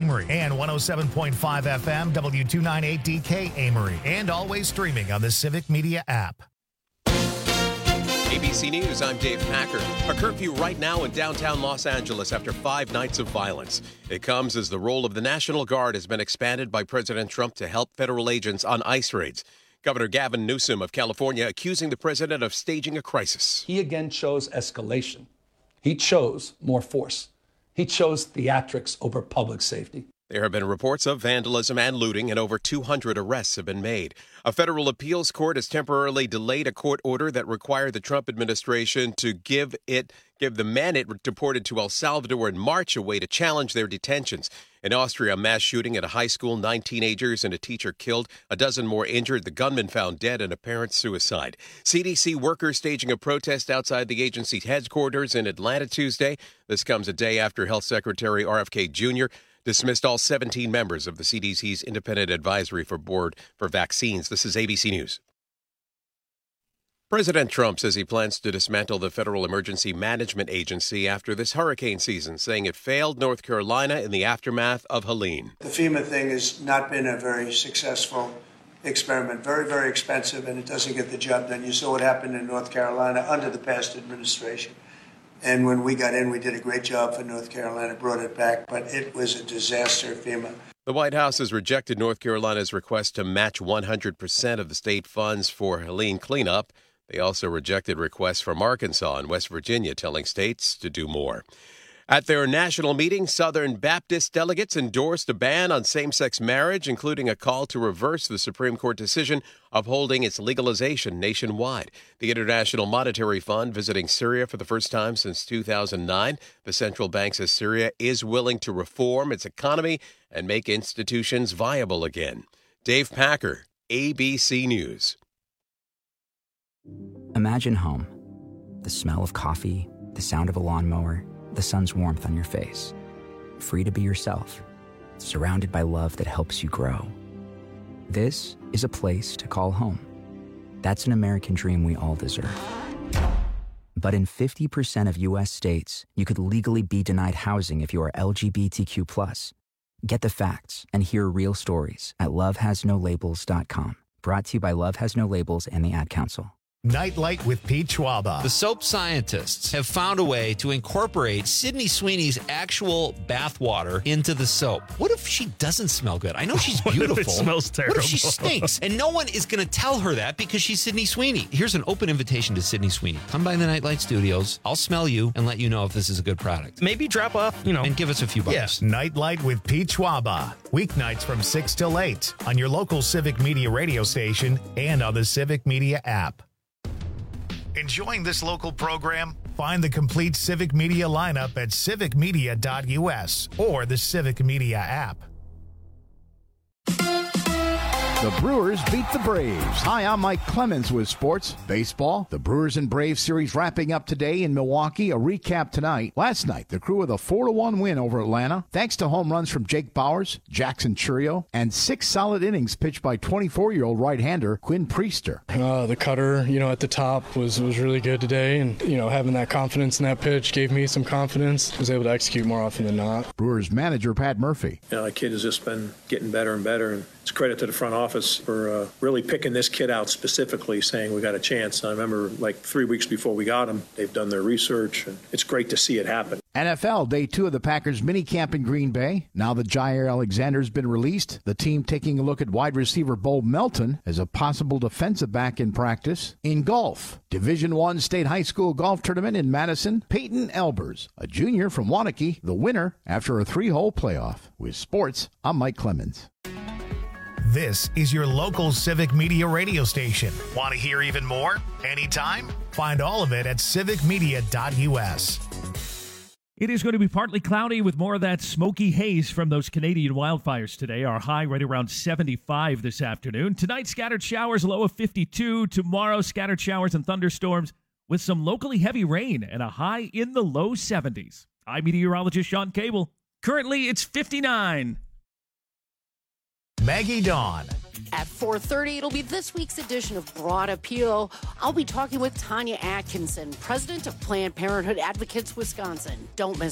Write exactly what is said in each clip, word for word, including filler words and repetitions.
Amory, and one oh seven point five F M W two ninety-eight D K Amory, and always streaming on the Civic Media app. A B C News, I'm Dave Packer. A curfew right now in downtown Los Angeles after five nights of violence. It comes as the role of the National Guard has been expanded by President Trump to help federal agents on ICE raids. Governor Gavin Newsom of California accusing the president of staging a crisis. He again chose escalation. He chose more force. He chose theatrics over public safety. There have been reports of vandalism and looting, and over two hundred arrests have been made. A federal appeals court has temporarily delayed a court order that required the Trump administration to give it give the men it deported to El Salvador in March a way to challenge their detentions. In Austria, a mass shooting at a high school, nine teenagers and a teacher killed, a dozen more injured, the gunman found dead, and apparent suicide. C D C workers staging a protest outside the agency's headquarters in Atlanta Tuesday. This comes a day after Health Secretary R F K Junior dismissed all seventeen members of the C D C's Independent Advisory for Board for Vaccines. This is A B C News. President Trump says he plans to dismantle the Federal Emergency Management Agency after this hurricane season, saying it failed North Carolina in the aftermath of Helene. The FEMA thing has not been a very successful experiment, very, very expensive, and it doesn't get the job done. You saw what happened in North Carolina under the past administration. And when we got in, we did a great job for North Carolina, brought it back, but it was a disaster, FEMA. The White House has rejected North Carolina's request to match one hundred percent of the state funds for Helene cleanup. They also rejected requests from Arkansas and West Virginia, telling states to do more. At their national meeting, Southern Baptist delegates endorsed a ban on same-sex marriage, including a call to reverse the Supreme Court decision upholding its legalization nationwide. The International Monetary Fund visiting Syria for the first time since two thousand nine. The central bank says Syria is willing to reform its economy and make institutions viable again. Dave Packer, A B C News. Imagine home. The smell of coffee, the sound of a lawnmower, the sun's warmth on your face. Free to be yourself, surrounded by love that helps you grow. This is a place to call home. That's an American dream we all deserve. But in fifty percent of U S states, you could legally be denied housing if you are L G B T Q plus. Get the facts and hear real stories at love has no labels dot com. Brought to you by Love Has No Labels and the Ad Council. Nightlight with Pete Schwaba. The soap scientists have found a way to incorporate Sydney Sweeney's actual bathwater into the soap. What if she doesn't smell good? I know she's beautiful. What if it smells terrible? What if she stinks? And no one is going to tell her that because she's Sydney Sweeney. Here's an open invitation to Sydney Sweeney. Come by the Nightlight Studios. I'll smell you and let you know if this is a good product. Maybe drop off, you know. And give us a few bucks. Yes. Nightlight with Pete Schwaba. Weeknights from six till eight on your local Civic Media radio station and on the Civic Media app. Enjoying this local program? Find the complete Civic Media lineup at civic media dot U S or the Civic Media app. The Brewers beat the Braves. Hi, I'm Mike Clemens with Sports Baseball. The Brewers and Braves series wrapping up today in Milwaukee. A recap tonight. Last night, the Crew with a four to one win over Atlanta, thanks to home runs from Jake Bowers, Jackson Churio, and six solid innings pitched by twenty-four-year-old right-hander Quinn Priester. Uh, the cutter, you know, at the top was, was really good today, and, you know, having that confidence in that pitch gave me some confidence. I was able to execute more often than not. Brewers manager Pat Murphy. You know, the kid has just been getting better and better, and it's credit to the front office for uh, really picking this kid out specifically, saying we got a chance. I remember like three weeks before we got him, they've done their research, and it's great to see it happen. N F L, day two of the Packers minicamp in Green Bay. Now that Jair Alexander's been released, the team taking a look at wide receiver Bo Melton as a possible defensive back in practice. In golf, Division One State High School Golf Tournament in Madison, Peyton Elbers, a junior from Waunakee, the winner after a three-hole playoff. With sports, I'm Mike Clemens. This is your local Civic Media radio station. Want to hear even more? Anytime? Find all of it at civic media dot U S. It is going to be partly cloudy with more of that smoky haze from those Canadian wildfires today. Our high right around seventy-five this afternoon. Tonight, scattered showers, low of fifty-two. Tomorrow, scattered showers and thunderstorms with some locally heavy rain and a high in the low seventies. I'm meteorologist Sean Cable. Currently, it's fifty-nine. Maggie Dawn. At four thirty, it'll be this week's edition of Broad Appeal. I'll be talking with Tanya Atkinson, president of Planned Parenthood Advocates Wisconsin. Don't miss it.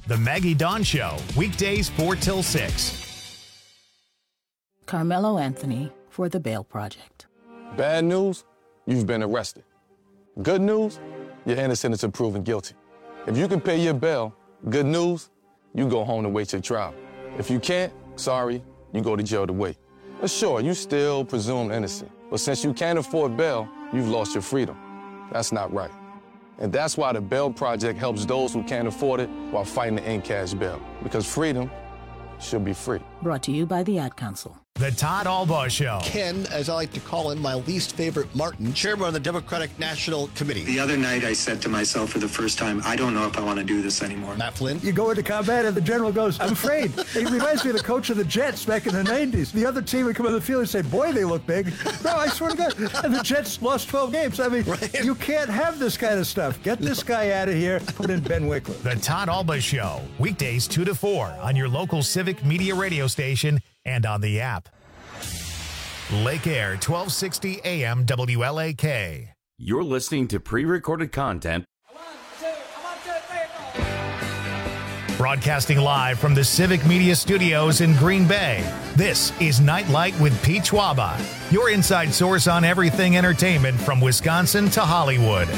The Maggie Dawn Show, weekdays four till six. Carmelo Anthony for the Bail Project. Bad news, you've been arrested. Good news, you're innocent until proven guilty. If you can pay your bail, good news, you go home to wait your trial. If you can't, sorry, you go to jail to wait. But sure, you still presume innocent. But since you can't afford bail, you've lost your freedom. That's not right. And that's why the Bail Project helps those who can't afford it while fighting to end cash bail. Because freedom should be free. Brought to you by the Ad Council. The Todd Albaugh Show. Ken, as I like to call him, my least favorite Martin, chairman of the Democratic National Committee. The other night I said to myself for the first time, I don't know if I want to do this anymore. Matt Flynn. You go into combat and the general goes, I'm afraid. It reminds me of the coach of the Jets back in the nineties. The other team would come on the field and say, boy, they look big. No, I swear to God. And the Jets lost twelve games. I mean, right. You can't have this kind of stuff. Get this guy out of here. Put in Ben Wickler. The Todd Albaugh Show, weekdays two to four on your local Civic Media radio station and on the app. Lake Air, twelve sixty A M W L A K. You're listening to pre-recorded content. Broadcasting live from the Civic Media Studios in Green Bay, this is Nightlight with Pete Schwaba, your inside source on everything entertainment from Wisconsin to Hollywood.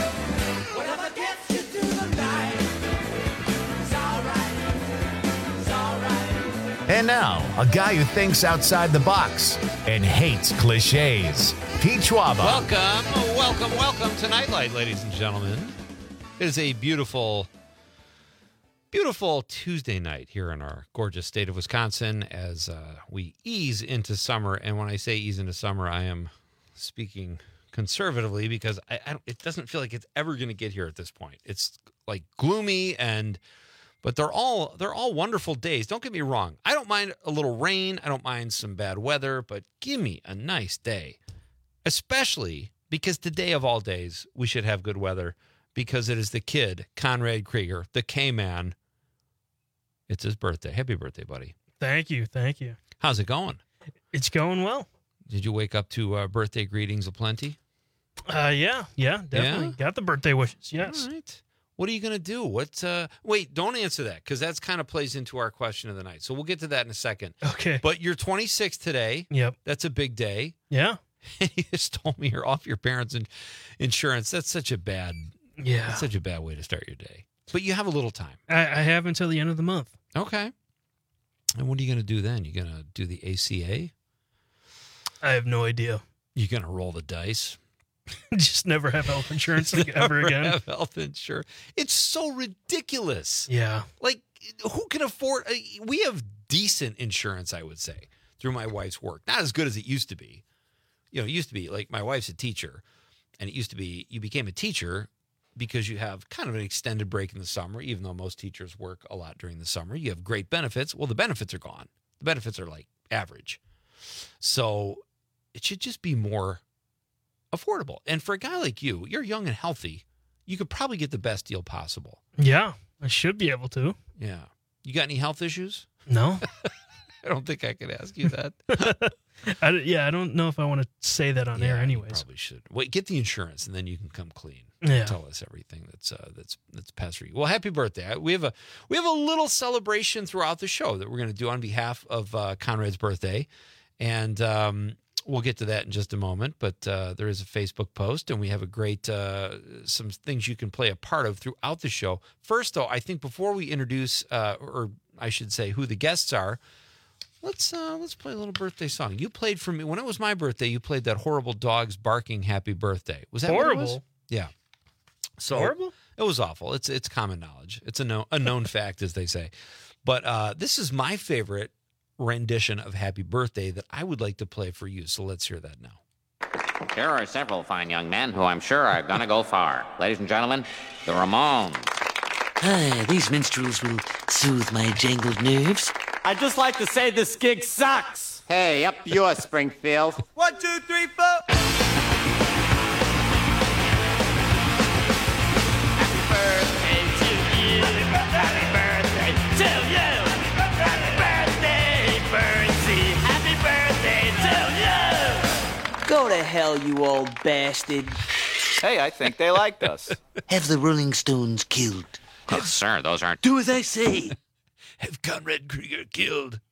And now, a guy who thinks outside the box and hates cliches, Pete Schwaba. Welcome, welcome, welcome to Nightlight, ladies and gentlemen. It is a beautiful, beautiful Tuesday night here in our gorgeous state of Wisconsin as uh, we ease into summer. And when I say ease into summer, I am speaking conservatively because I, I don't, it doesn't feel like it's ever going to get here at this point. It's like gloomy and... But they're all they're all wonderful days. Don't get me wrong. I don't mind a little rain. I don't mind some bad weather, but give me a nice day. Especially because today of all days, we should have good weather because it is the kid, Conrad Krieger, the K-Man. It's his birthday. Happy birthday, buddy. Thank you. Thank you. How's it going? It's going well. Did you wake up to uh, birthday greetings aplenty? Uh, yeah. Yeah, definitely. Yeah? Got the birthday wishes, yes. All right. What are you going to do? What? Uh, wait, don't answer that because that's kind of plays into our question of the night. So we'll get to that in a second. Okay. But you're twenty-six today. Yep. That's a big day. Yeah. And you just told me you're off your parents' in- insurance. That's such a bad. Yeah. That's such a bad way to start your day. But you have a little time. I, I have until the end of the month. Okay. And what are you going to do then? You going to do the A C A? I have no idea. You going to roll the dice? Just never have health insurance never ever again. Have health insurance. It's so ridiculous. Yeah. Like, who can afford? Uh, we have decent insurance, I would say, through my wife's work. Not as good as it used to be. You know, it used to be like my wife's a teacher, and it used to be you became a teacher because you have kind of an extended break in the summer, even though most teachers work a lot during the summer. You have great benefits. Well, the benefits are gone. The benefits are like average. So it should just be more affordable. And for a guy like you, you're young and healthy, you could probably get the best deal possible. Yeah, I should be able to. Yeah. You got any health issues? No. I don't think I could ask you that. I, yeah, I don't know if I want to say that on yeah, air anyways. You probably should. Wait, get the insurance and then you can come clean. Yeah. Tell us everything that's uh, that's that's past for you. Well, happy birthday. We have a we have a little celebration throughout the show that we're going to do on behalf of uh, Conrad's birthday. And um we'll get to that in just a moment, but uh, there is a Facebook post, and we have a great uh, some things you can play a part of throughout the show. First, though, I think before we introduce, uh, or I should say, who the guests are, let's uh, let's play a little birthday song. You played for me when it was my birthday. You played that horrible dogs barking "Happy Birthday." Was that horrible? What it was? Yeah. So horrible. It was awful. It's it's common knowledge. It's a known a known fact, as they say. But uh, this is my favorite rendition of Happy Birthday that I would like to play for you. So let's hear that now. There are several fine young men who I'm sure are going to go far. Ladies and gentlemen, the Ramones. Hi, these minstrels will soothe my jangled nerves. I'd just like to say this gig sucks. Hey, up yours, Springfield. One, two, three, four. Happy birthday to you. Happy birthday to you. Go to hell, you old bastard. Hey, I think they liked us. Have the Rolling Stones killed. Yes, sir, those aren't... Do as I say. have Conrad Krieger killed.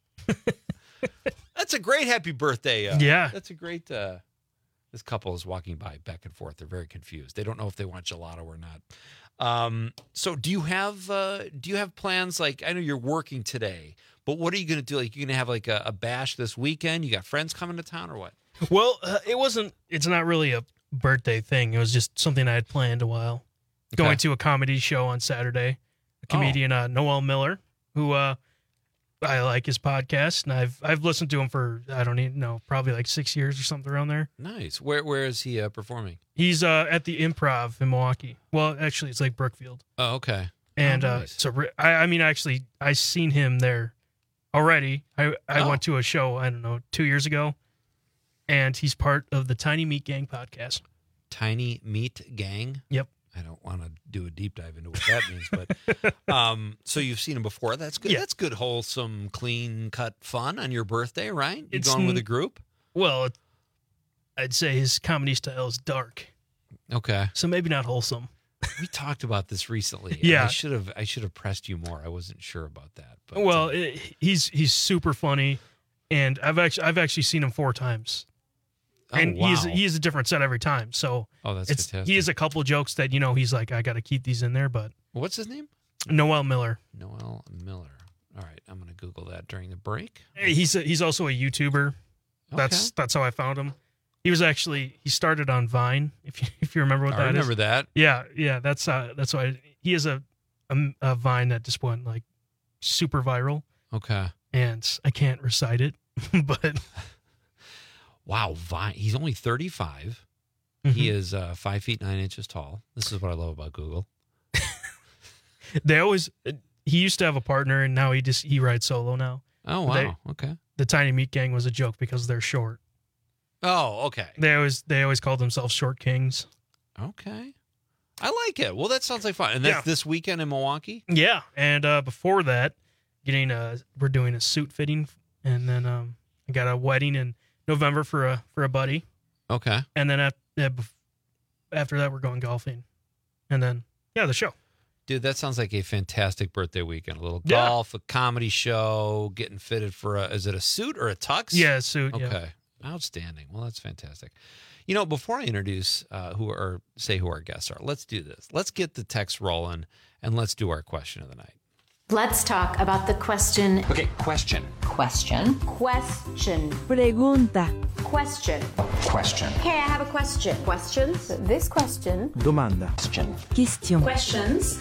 That's a great happy birthday. Uh, Yeah. That's a great. Uh, this couple is walking by back and forth. They're very confused. They don't know if they want gelato or not. Um, so do you have uh, do you have plans? Like, I know you're working today, but what are you going to do? Like, you're going to have like a, a bash this weekend? You got friends coming to town or what? Well, uh, it wasn't, it's not really a birthday thing. It was just something I had planned a while. Okay. Going to a comedy show on Saturday. A comedian, uh, Noel Miller, who uh, I like his podcast, and I've I've listened to him for, I don't even know, probably like six years or something around there. Nice. Where Where is he uh, performing? He's uh, at the Improv in Milwaukee. Well, actually, it's like Brookfield. Oh, okay. And Oh, uh, nice. so re- I, I mean, actually, I seen him there already. I I Oh. went to a show, I don't know, two years ago, and he's part of the Tiny Meat Gang podcast. Tiny Meat Gang? Yep. I don't want to do a deep dive into what that means, but um, so you've seen him before. That's good. Yeah. That's good, wholesome, clean cut fun on your birthday, right? You It's going with n- a group? Well, it, I'd say his comedy style is dark, Okay. so maybe not wholesome. We talked about this recently. Yeah. I should have. I should have pressed you more. I wasn't sure about that. But Well, it, he's he's super funny, and I've actually I've actually seen him four times, Oh, and he's wow. he is a different set every time. So Oh, that's it's fantastic. he has a couple jokes that you know he's like I got to keep these in there, but what's his name? Noel Miller. Noel Miller. All right, I'm going to Google that during the break. He's a, he's also a YouTuber. That's that's how I found him. He was actually he started on Vine. If you if you remember what I that is. remember that. Yeah, yeah. That's uh that's why he has a, a a Vine that just went like super viral, Okay. and I can't recite it, but Wow, Vine. He's only thirty-five. He Mhm. is uh, five feet nine inches tall. This is what I love about Google. they always he used to have a partner, and now he just he rides solo now. Oh wow. They- okay. The Tiny Meat Gang was a joke because they're short. Oh, okay. They always they always called themselves Short Kings. Okay. I like it. Well, that sounds like fun. And that's Yeah. this weekend in Milwaukee? Yeah, and uh, before that, getting a we're doing a suit fitting, and then um, I got a wedding in November for a for a buddy, Okay. and then at, uh, bef- after that we're going golfing, and then yeah, the show. Dude, that sounds like a fantastic birthday weekend. A little Yeah. golf, a comedy show, getting fitted for a, is it a suit or a tux? Yeah, a suit. Okay. Yeah. Outstanding. Well, that's fantastic. You know, before I introduce uh, who or say who our guests are, let's do this. Let's get the text rolling and let's do our question of the night. Let's talk about the question. Okay, question. Question. Question. Pregunta. Question. Question. Hey, I have a question. Questions? This question. Domanda. Question. Question. Questions.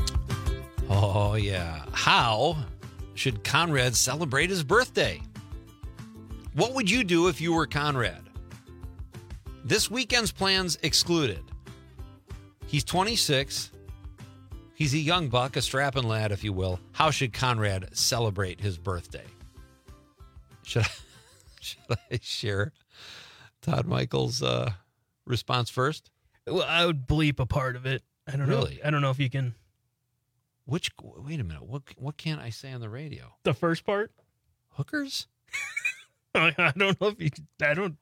Oh, yeah. How should Conrad celebrate his birthday? What would you do if you were Conrad? This weekend's plans excluded. He's twenty-six. He's a young buck, a strapping lad, if you will. How should Conrad celebrate his birthday? Should I, should I share Todd Michael's uh, response first? Well, I would bleep a part of it. I don't Really? know. I don't know if you can. Which? Wait a minute. What? What can't I say on the radio? The first part. Hookers? I I don't know if you. I don't.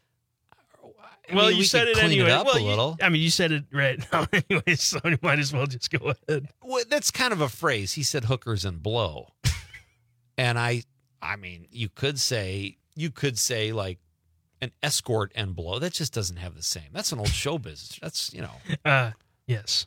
I well, mean, you we said could it clean anyway. it up well, a you- little. I mean, you said it right now anyway, so you might as well just go ahead. Well, that's kind of a phrase. He said hookers and blow. And I I mean, you could say you could say like an escort and blow. That just doesn't have the same. That's an old show business. That's, you know. Uh, yes.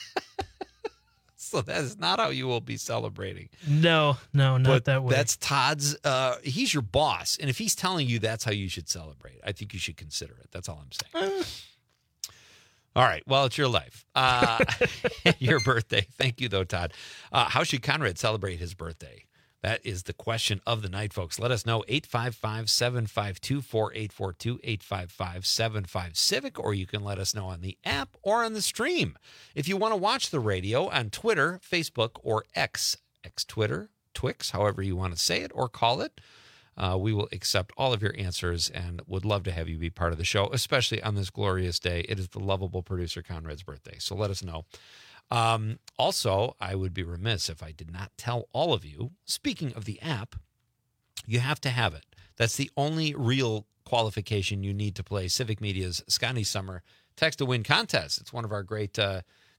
So that is not how you will be celebrating. No, no, not But that way. that's Todd's uh he's your boss. And if he's telling you that's how you should celebrate, I think you should consider it. That's all I'm saying. All right. Well, it's your life. Uh, your birthday. Thank you, though, Todd. Uh, how should Conrad celebrate his birthday? That is the question of the night, folks. Let us know. eight five five, seven five two, four eight four two, eight five five, seven five, Civic, or you can let us know on the app or on the stream. If you want to watch the radio on Twitter, Facebook, or X, X-Twitter, Twix, however you want to say it or call it, Uh, we will accept all of your answers and would love to have you be part of the show, especially on this glorious day. It is the lovable producer Conrad's birthday, so let us know. Um, also, I would be remiss if I did not tell all of you, speaking of the app, you have to have it. That's the only real qualification you need to play Civic Media's Scotty Summer Text to Win contest. It's one of our great uh,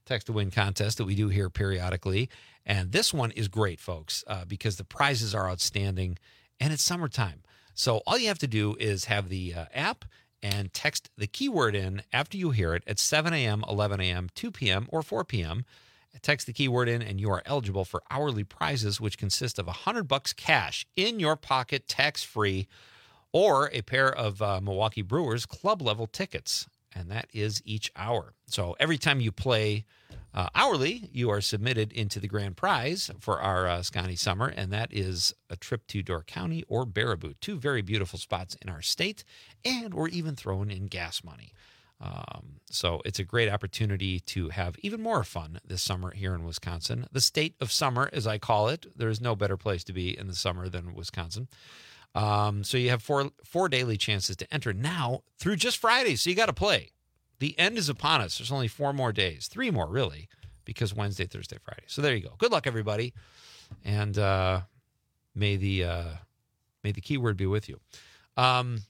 Text to Win contest that we do here periodically. And this one is great, folks, uh, because the prizes are outstanding and it's summertime. So all you have to do is have the uh, app and text the keyword in after you hear it at seven a.m., eleven a.m., two p.m., or four p.m. Text the keyword in and you are eligible for hourly prizes, which consist of one hundred bucks cash in your pocket, tax-free, or a pair of uh, Milwaukee Brewers club-level tickets. And that is each hour. So every time you play uh, hourly, you are submitted into the grand prize for our uh, Scotty Summer, and that is a trip to Door County or Baraboo, two very beautiful spots in our state, and we're even throwing in gas money. Um, so it's a great opportunity to have even more fun this summer here in Wisconsin. The state of summer, as I call it. There is no better place to be in the summer than Wisconsin. Um, so you have four four daily chances to enter now through just Friday. So you got to play. The end is upon us. There's only four more days, three more really, because Wednesday, Thursday, Friday. So there you go. Good luck, everybody, and uh, may the uh, may the keyword be with you. Um,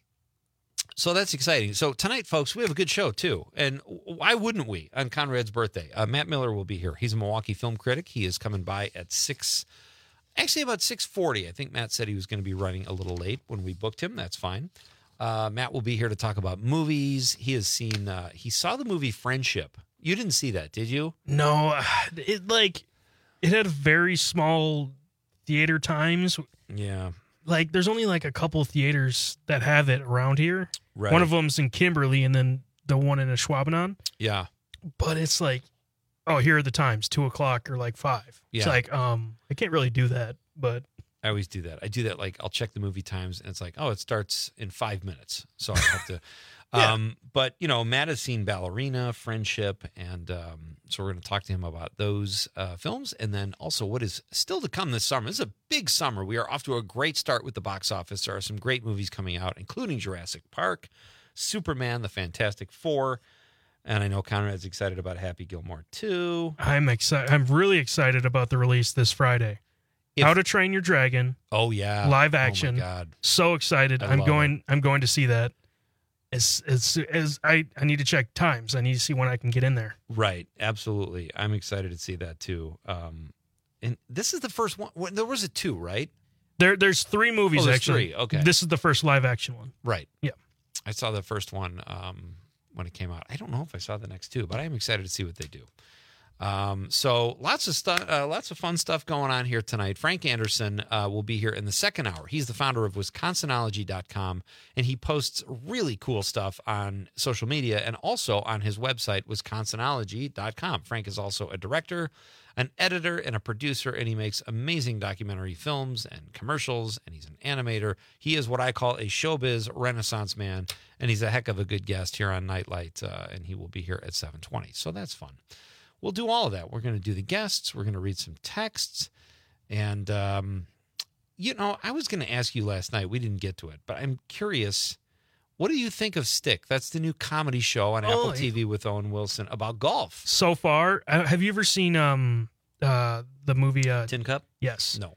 so that's exciting. So tonight, folks, we have a good show too, and why wouldn't we on Conrad's birthday? Uh, Matt Miller will be here. He's a Milwaukee film critic. He is coming by at six. Actually, about six forty. I think Matt said he was going to be running a little late when we booked him. That's fine. Uh, Matt will be here to talk about movies. He has seen, uh, he saw the movie Friendship. You didn't see that, did you? No, it like, it had very small theater times. Yeah. Like, there's only like a couple theaters that have it around here. Right. One of them's in Kimberly and then the one in Ashwaubenon. Yeah. But it's like, oh, here are the times, two o'clock or like five. Yeah. It's like, um, I can't really do that, but I always do that. I do that. Like I'll check the movie times and it's like, oh, it starts in five minutes. So I have to, Yeah. um, but you know, Matt has seen Ballerina, Friendship. And, um, so we're going to talk to him about those, uh, films. And then also what is still to come this summer. This is a big summer. We are off to a great start with the box office. There are some great movies coming out, including Jurassic Park, Superman, The Fantastic Four. And I know Conrad's excited about Happy Gilmore too. I'm excited. I'm really excited about the release this Friday. If- How to Train Your Dragon. Oh yeah. Live Oh, my action. God. So excited. I I'm love going I'm going to see that. As as as I, I need to check times. I need to see when I can get in there. Right. Absolutely. I'm excited to see that too. Um, and this is the first one. well, There was a two, right? There there's three movies Oh, there's actually. three. Okay. This is the first live action one. Right. Yeah. I saw the first one um, when it came out. I don't know if I saw the next two, but I am excited to see what they do. Um, so lots of stuff, uh, lots of fun stuff going on here tonight. Frank Anderson uh, will be here in the second hour. He's the founder of Wisconsinology dot com, and he posts really cool stuff on social media and also on his website, Wisconsinology dot com. Frank is also a director, an editor, and a producer, and he makes amazing documentary films and commercials, and he's an animator. He is what I call a showbiz renaissance man, and he's a heck of a good guest here on Nightlight, uh, and he will be here at seven twenty. So that's fun. We'll do all of that. We're going to do the guests. We're going to read some texts. And, um, you know, I was going to ask you last night. We didn't get to it, but I'm curious. What do you think of Stick? That's the new comedy show on Oh, Apple T V with Owen Wilson about golf. So far, uh, have you ever seen um uh the movie uh, Tin Cup? Yes. No.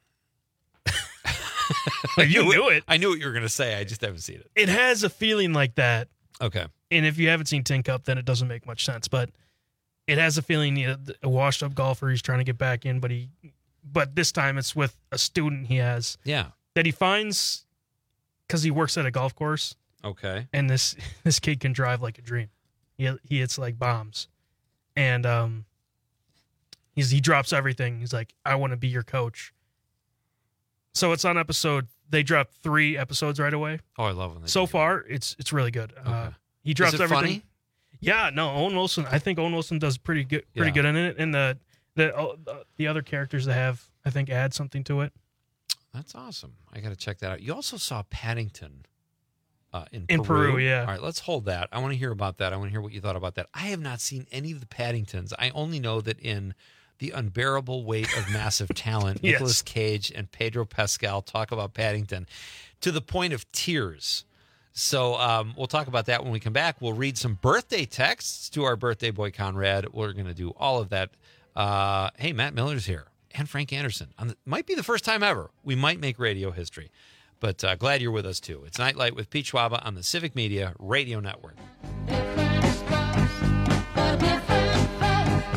You knew it. I knew what you were going to say. I just haven't seen it. It has a feeling like that. Okay. And if you haven't seen Tin Cup, then it doesn't make much sense. But it has a feeling, you know, a washed up golfer, he's trying to get back in, but he, but this time it's with a student he has. Yeah. That he finds because he works at a golf course. Okay. And this this kid can drive like a dream. He he hits like bombs, and um, he's he drops everything. He's like, I want to be your coach. So it's on episode. They dropped three episodes right away. Oh, I love them. So far, it's it's really good. Okay. Uh, he drops Is it everything. funny? Yeah, no, Owen Wilson. I think Owen Wilson does pretty good, pretty Yeah. good in it, and the the oh, the other characters that have, I think, add something to it. That's awesome. I got to check that out. You also saw Paddington uh, in, In Peru, yeah. All right, let's hold that. I want to hear about that. I want to hear what you thought about that. I have not seen any of the Paddingtons. I only know that in The Unbearable Weight of Massive Talent, Yes. Nicolas Cage and Pedro Pascal talk about Paddington to the point of tears. So um, we'll talk about that when we come back. We'll read some birthday texts to our birthday boy, Conrad. We're going to do all of that. Uh, hey, Matt Miller's here. And Frank Anderson. On the, might be the first time ever. We might make radio history. But uh, glad you're with us, too. It's Nightlight with Pete Schwaba on the Civic Media Radio Network.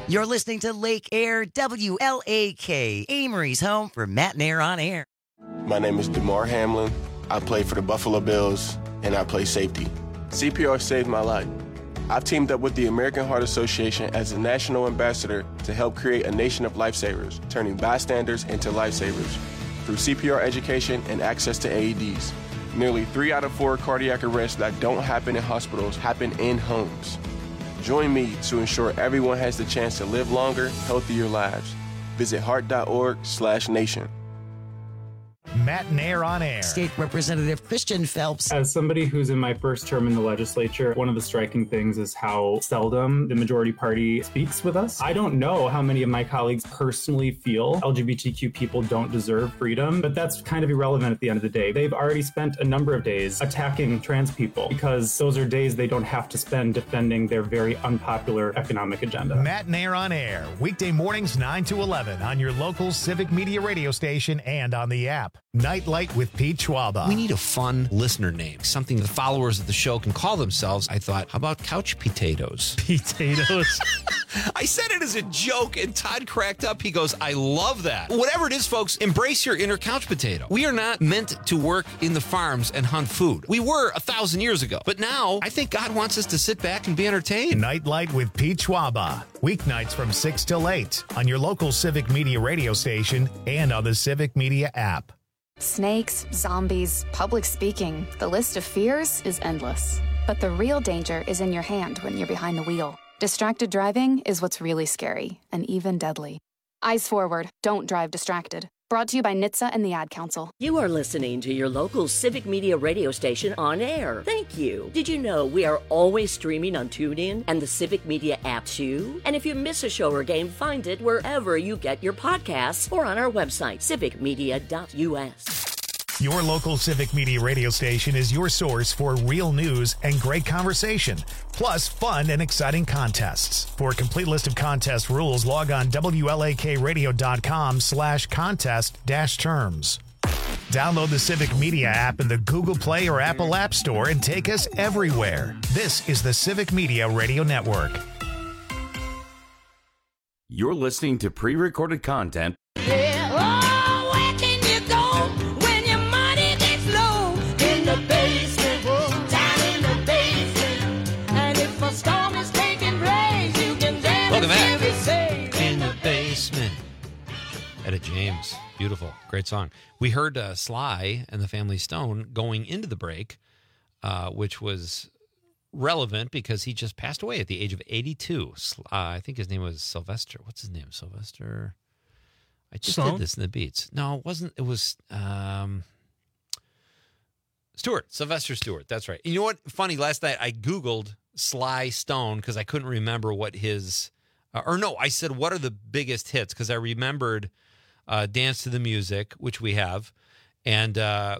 You're listening to Lake Air, W L A K, Amory's home for Matt and Air on Air. My name is DeMar Hamlin. I play for the Buffalo Bills, and I play safety. C P R saved my life. I've teamed up with the American Heart Association as a national ambassador to help create a nation of lifesavers, turning bystanders into lifesavers through C P R education and access to A E Ds. Nearly three out of four cardiac arrests that don't happen in hospitals happen in homes. Join me to ensure everyone has the chance to live longer, healthier lives. Visit heart.org slash nation. Matt and Air on Air. State Representative Christian Phelps. As somebody who's in my first term in the legislature, one of the striking things is how seldom the majority party speaks with us. I don't know how many of my colleagues personally feel L G B T Q people don't deserve freedom, but that's kind of irrelevant at the end of the day. They've already spent a number of days attacking trans people because those are days they don't have to spend defending their very unpopular economic agenda. Matt and Air on Air, weekday mornings nine to eleven on your local Civic Media radio station and on the app. Nightlight with Pete Schwaba. We need a fun listener name, something the followers of the show can call themselves. I thought, how about couch potatoes? Potatoes. I said it as a joke, and Todd cracked up. He goes, I love that. Whatever it is, folks, embrace your inner couch potato. We are not meant to work in the farms and hunt food. We were a thousand years ago. But now, I think God wants us to sit back and be entertained. Nightlight with Pete Schwaba. Weeknights from six till eight on your local Civic Media radio station and on the Civic Media app. Snakes, zombies, public speaking. The list of fears is endless. But the real danger is in your hand when you're behind the wheel. Distracted driving is what's really scary and even deadly. Eyes forward. Don't drive distracted. Brought to you by N H T S A and the Ad Council. You are listening to your local Civic Media radio station on air. Thank you. Did you know we are always streaming on TuneIn and the Civic Media app too? And if you miss a show or game, find it wherever you get your podcasts or on our website, civic media dot U S. Your local Civic Media radio station is your source for real news and great conversation, plus fun and exciting contests. For a complete list of contest rules, log on W L A K radio dot com slash contest dash terms. Download the Civic Media app in the Google Play or Apple App Store and take us everywhere. This is the Civic Media Radio Network. You're listening to pre-recorded content. Yeah. Oh, where can you go when your money gets low? In the basement, down in the basement. And if a storm is taking place, you can dance. Look at that. In the basement. Etta James. Beautiful. Great song. We heard uh, Sly and the Family Stone going into the break, uh, which was relevant because he just passed away at the age of eighty-two. Uh, I think his name was Sylvester. What's his name? Sylvester. I just Stone? did this in the beats. No, it wasn't. It was um, Stewart. Sylvester Stewart. That's right. You know what? Funny. Last night I Googled Sly Stone because I couldn't remember what his, uh, or no, I said, what are the biggest hits? Because I remembered uh, Dance to the Music, which we have, and uh,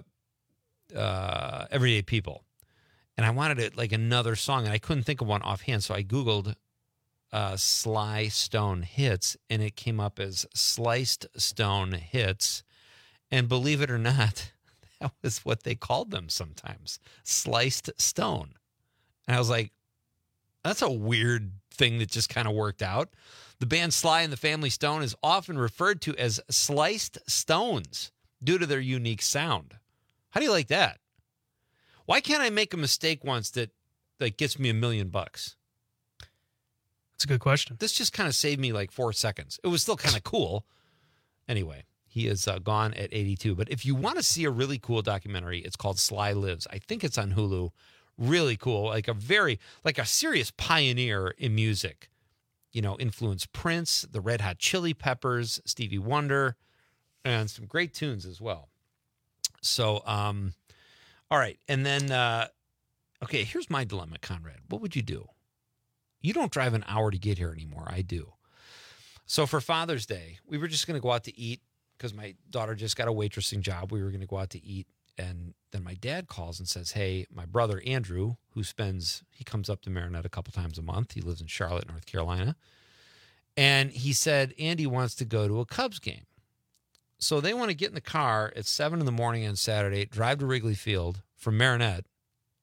uh, Everyday People. And I wanted it like another song, and I couldn't think of one offhand, so I Googled uh, Sly Stone hits, and it came up as Sliced Stone hits. And believe it or not, that was what they called them sometimes, Sliced Stone. And I was like, that's a weird thing that just kind of worked out. The band Sly and the Family Stone is often referred to as Sliced Stones due to their unique sound. How do you like that? Why can't I make a mistake once that, that gets me a million bucks? That's a good question. This just kind of saved me like four seconds. It was still kind of cool. Anyway, he is uh, gone at eighty-two. But if you want to see a really cool documentary, it's called Sly Lives. I think it's on Hulu. Really cool. Like a very, like a serious pioneer in music. You know, influenced Prince, the Red Hot Chili Peppers, Stevie Wonder, and some great tunes as well. So, um... all right, and then, uh, okay, here's my dilemma, Conrad. What would you do? You don't drive an hour to get here anymore. I do. So for Father's Day, we were just going to go out to eat because my daughter just got a waitressing job. We were going to go out to eat, and then my dad calls and says, hey, my brother Andrew, who spends, he comes up to Marinette a couple times a month. He lives in Charlotte, North Carolina. And he said, Andy wants to go to a Cubs game. So they want to get in the car at seven in the morning on Saturday, drive to Wrigley Field from Marinette,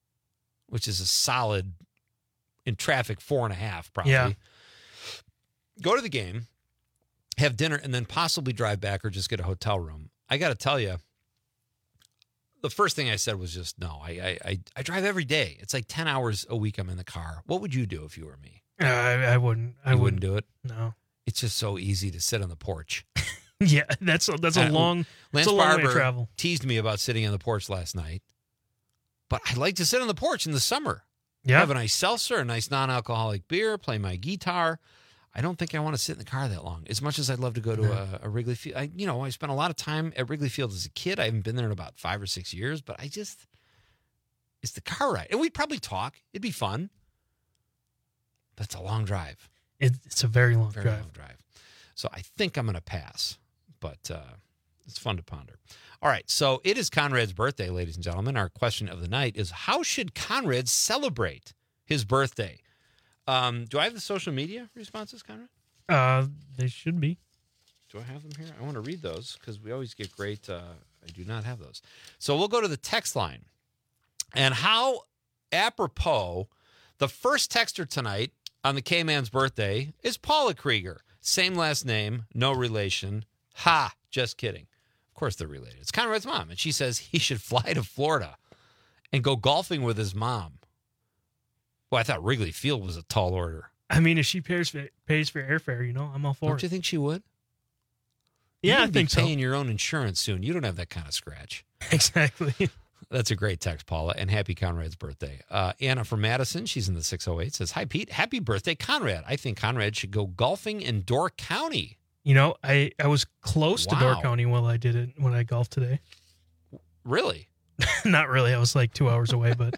which is a solid, in traffic, four and a half probably. Yeah. go to the game, have dinner, and then possibly drive back or just get a hotel room. I got to tell you, the first thing I said was just, no, I, I I I drive every day. It's like ten hours a week I'm in the car. What would you do if you were me? Uh, I, I wouldn't. I you wouldn't. wouldn't do it? No. It's just so easy to sit on the porch. Yeah, that's a, that's a Uh, long, Lance that's a long way to Barber travel. teased me about sitting on the porch last night, but I like to sit on the porch in the summer. Yeah. Have a nice seltzer, a nice non-alcoholic beer, play my guitar. I don't think I want to sit in the car that long. As much as I'd love to go to No. a, a Wrigley Field, I, you know, I spent a lot of time at Wrigley Field as a kid. I haven't been there in about five or six years, but I just, it's the car ride, and we'd probably talk. It'd be fun, but it's a long drive. It, it's a very long Very drive. long drive. So I think I'm going to pass, but uh, it's fun to ponder. All right, so it is Conrad's birthday, ladies and gentlemen. Our question of the night is, how should Conrad celebrate his birthday? Um, do I have the social media responses, Conrad? Uh, they should be. Do I have them here? I want to read those because we always get great. Uh, I do not have those. So we'll go to the text line. And how apropos, the first texter tonight on the K-Man's birthday is Paula Krieger. Same last name, no relation. Ha, just kidding. Of course they're related. It's Conrad's mom, and she says he should fly to Florida and go golfing with his mom. Well, I thought Wrigley Field was a tall order. I mean, if she pays for, pays for airfare, you know, I'm all for Don't it. you think she would? Yeah, You're I gonna think be so. paying your own insurance soon. You don't have that kind of scratch. Exactly. That's a great text, Paula, and happy Conrad's birthday. Uh, Anna from Madison, she's in the six oh eight, says, hi, Pete. Happy birthday, Conrad. I think Conrad should go golfing in Door County. You know, I, I was close to Door Wow. County while I did it when I golfed today. Really? Not really. I was like two hours away, but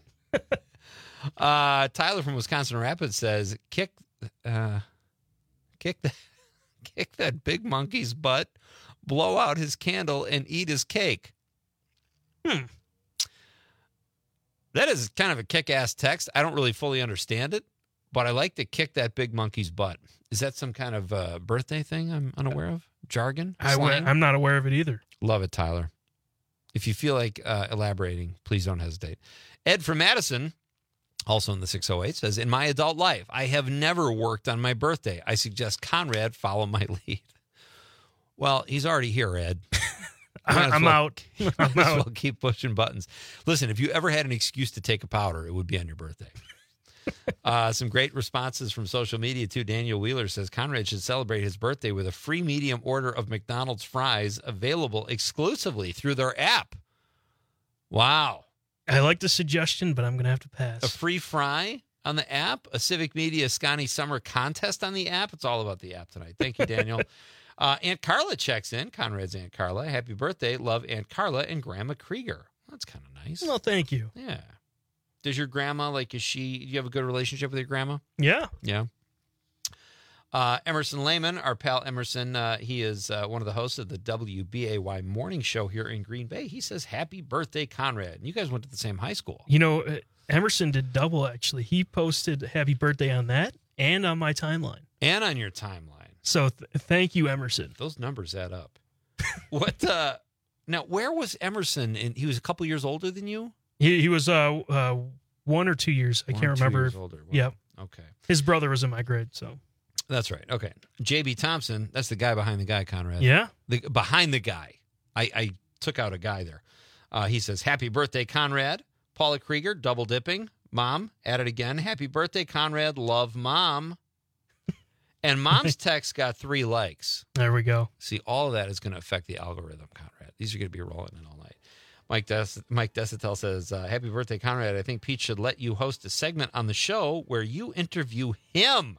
Uh, Tyler from Wisconsin Rapids says, kick, uh, kick, the, kick that big monkey's butt, blow out his candle, and eat his cake. Hmm. That is kind of a kick-ass text. I don't really fully understand it, but I like to kick that big monkey's butt. Is that some kind of uh, birthday thing I'm unaware of? Jargon? I, Slang? I'm not aware of it either. Love it, Tyler. If you feel like uh, elaborating, please don't hesitate. Ed from Madison, also in the six oh eight, says, in my adult life, I have never worked on my birthday. I suggest Conrad follow my lead. Well, he's already here, Ed. Might as I'm well- out. I'm might as out. well keep pushing buttons. Listen, if you ever had an excuse to take a powder, it would be on your birthday. uh, some great responses from social media, too. Daniel Wheeler says, Conrad should celebrate his birthday with a free medium order of McDonald's fries available exclusively through their app. Wow. I like the suggestion, but I'm going to have to pass. A free fry on the app, a Civic Media Scotty Summer contest on the app. It's all about the app tonight. Thank you, Daniel. uh, Aunt Carla checks in. Conrad's Aunt Carla. Happy birthday. Love Aunt Carla and Grandma Krieger. That's kind of nice. Well, thank you. Yeah. Does your grandma, like, is she, do you have a good relationship with your grandma? Yeah. Yeah. Uh, Emerson Lehman, our pal Emerson, uh, he is uh, one of the hosts of the W B A Y morning show here in Green Bay. He says, happy birthday, Conrad. And you guys went to the same high school. You know, uh, Emerson did double, actually. He posted happy birthday on that and on my timeline. And on your timeline. So th- thank you, Emerson. Those numbers add up. What, uh, now, where was Emerson? And he was a couple years older than you? He, he was uh, uh, one or two years. I One can't or two remember. years older. Wow. Yep. Okay. His brother was in my grade, so. That's right. Okay. J B Thompson, that's the guy behind the guy, Conrad. Yeah? The, behind the guy. I, I took out a guy there. Uh, he says, happy birthday, Conrad. Paula Krieger, double dipping. Mom, at it again. Happy birthday, Conrad. Love, Mom. And Mom's text got three likes. There we go. See, all of that is going to affect the algorithm, Conrad. These are going to be rolling in all night. Mike Des- Mike Desitel says, uh, happy birthday, Conrad. I think Pete should let you host a segment on the show where you interview him.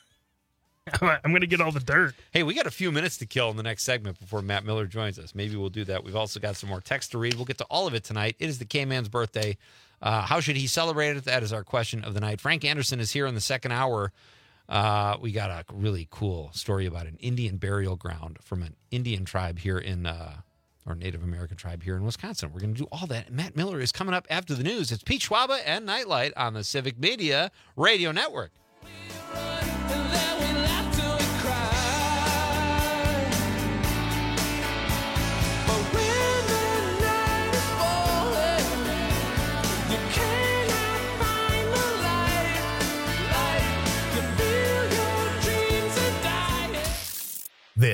I'm going to get all the dirt. Hey, we got a few minutes to kill in the next segment before Matt Miller joins us. Maybe we'll do that. We've also got some more text to read. We'll get to all of it tonight. It is the K-Man's birthday. Uh, how should he celebrate it? That is our question of the night. Frank Anderson is here in the second hour. Uh, we got a really cool story about an Indian burial ground from an Indian tribe here in, uh, or Native American tribe here in Wisconsin. We're going to do all that. Matt Miller is coming up after the news. It's Pete Schwaba and Nightlight on the Civic Media Radio Network.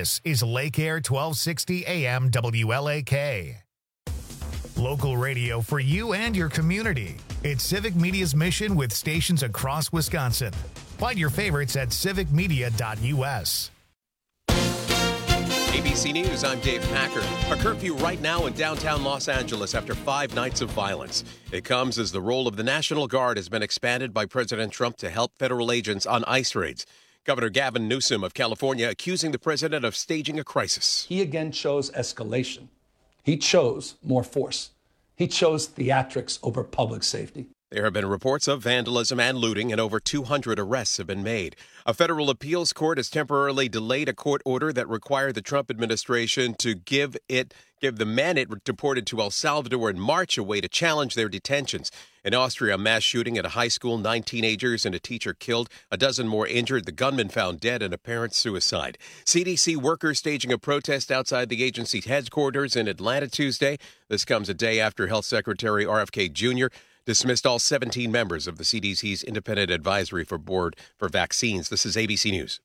This is Lake Air twelve sixty A M W L A K. Local radio for you and your community. It's Civic Media's mission with stations across Wisconsin. Find your favorites at civic media dot U S. A B C News, I'm Dave Packer. A curfew right now in downtown Los Angeles after five nights of violence. It comes as the role of the National Guard has been expanded by President Trump to help federal agents on ICE raids. Governor Gavin Newsom of California accusing the president of staging a crisis. He again chose escalation. He chose more force. He chose theatrics over public safety. There have been reports of vandalism and looting, and over two hundred arrests have been made. A federal appeals court has temporarily delayed a court order that required the Trump administration to give it give the men it deported to El Salvador in March a way to challenge their detentions. In Austria, a mass shooting at a high school, nine teenagers and a teacher killed, a dozen more injured, the gunman found dead, and a parent's suicide. C D C workers staging a protest outside the agency's headquarters in Atlanta Tuesday. This comes a day after Health Secretary R F K Junior dismissed all seventeen members of the C D C's Independent Advisory for Board for Vaccines. This is A B C News.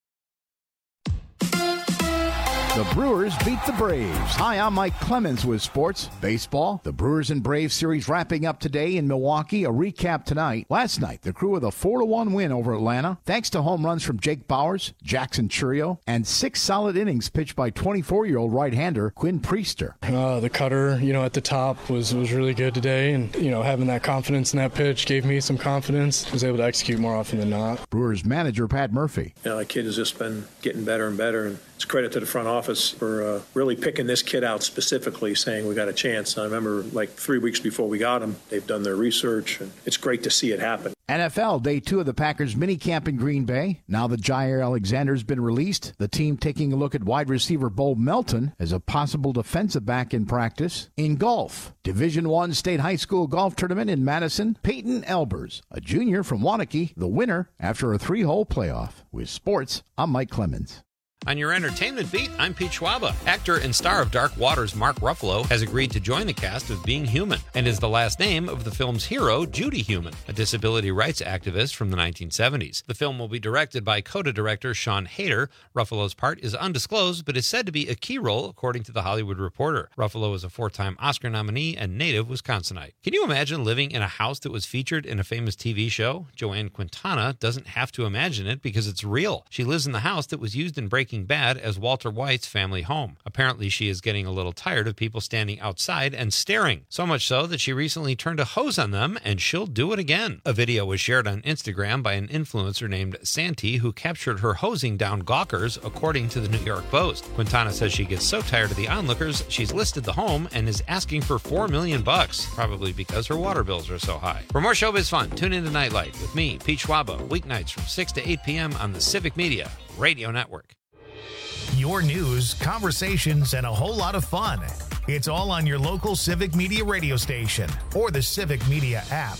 The Brewers beat the Braves. Hi, I'm Mike Clemens with sports. Baseball, the Brewers and Braves series wrapping up today in Milwaukee. A recap tonight. Last night, the Crew with a four to one win over Atlanta, thanks to home runs from Jake Bowers, Jackson Churio, and six solid innings pitched by twenty-four-year-old right-hander Quinn Priester. Uh, the cutter, you know, at the top was, was really good today, and, you know, having that confidence in that pitch gave me some confidence. I was able to execute more often than not. Brewers manager Pat Murphy. You know, the kid has just been getting better and better, and it's credit to the front office for uh, really picking this kid out specifically, saying we got a chance. And I remember like three weeks before we got him, they've done their research, and it's great to see it happen. N F L, day two of the Packers minicamp in Green Bay. Now that Jair Alexander's been released, the team taking a look at wide receiver Bo Melton as a possible defensive back in practice. In golf, Division One State High School Golf Tournament in Madison, Peyton Elbers, a junior from Waunakee, the winner after a three-hole playoff. With sports, I'm Mike Clemens. On your entertainment beat, I'm Pete Schwaba. Actor and star of Dark Waters Mark Ruffalo has agreed to join the cast of Being Human and is the last name of the film's hero, Judy Human, a disability rights activist from the nineteen seventies. The film will be directed by CODA director Sean Hayter. Ruffalo's part is undisclosed, but is said to be a key role, according to The Hollywood Reporter. Ruffalo is a four-time Oscar nominee and native Wisconsinite. Can you imagine living in a house that was featured in a famous T V show? Joanne Quintana doesn't have to imagine it because it's real. She lives in the house that was used in Breaking Bad as Walter White's family home. Apparently, she is getting a little tired of people standing outside and staring. So much so that she recently turned a hose on them, and she'll do it again. A video was shared on Instagram by an influencer named Santi, who captured her hosing down gawkers, according to the New York Post. Quintana says she gets so tired of the onlookers, she's listed the home and is asking for four million bucks, probably because her water bills are so high. For more showbiz fun, tune into Nightlight with me, Pete Schwaba, weeknights from six to eight p.m. on the Civic Media Radio Network. Your news, conversations, and a whole lot of fun. It's all on your local Civic Media radio station or the Civic Media app.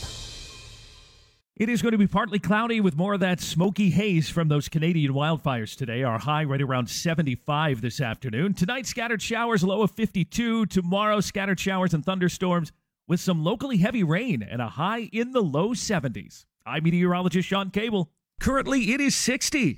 It is going to be partly cloudy with more of that smoky haze from those Canadian wildfires today. Our high right around seventy-five this afternoon. Tonight, scattered showers, low of fifty-two. Tomorrow, scattered showers and thunderstorms with some locally heavy rain and a high in the low seventies. I'm meteorologist Sean Cable. Currently, it is sixty.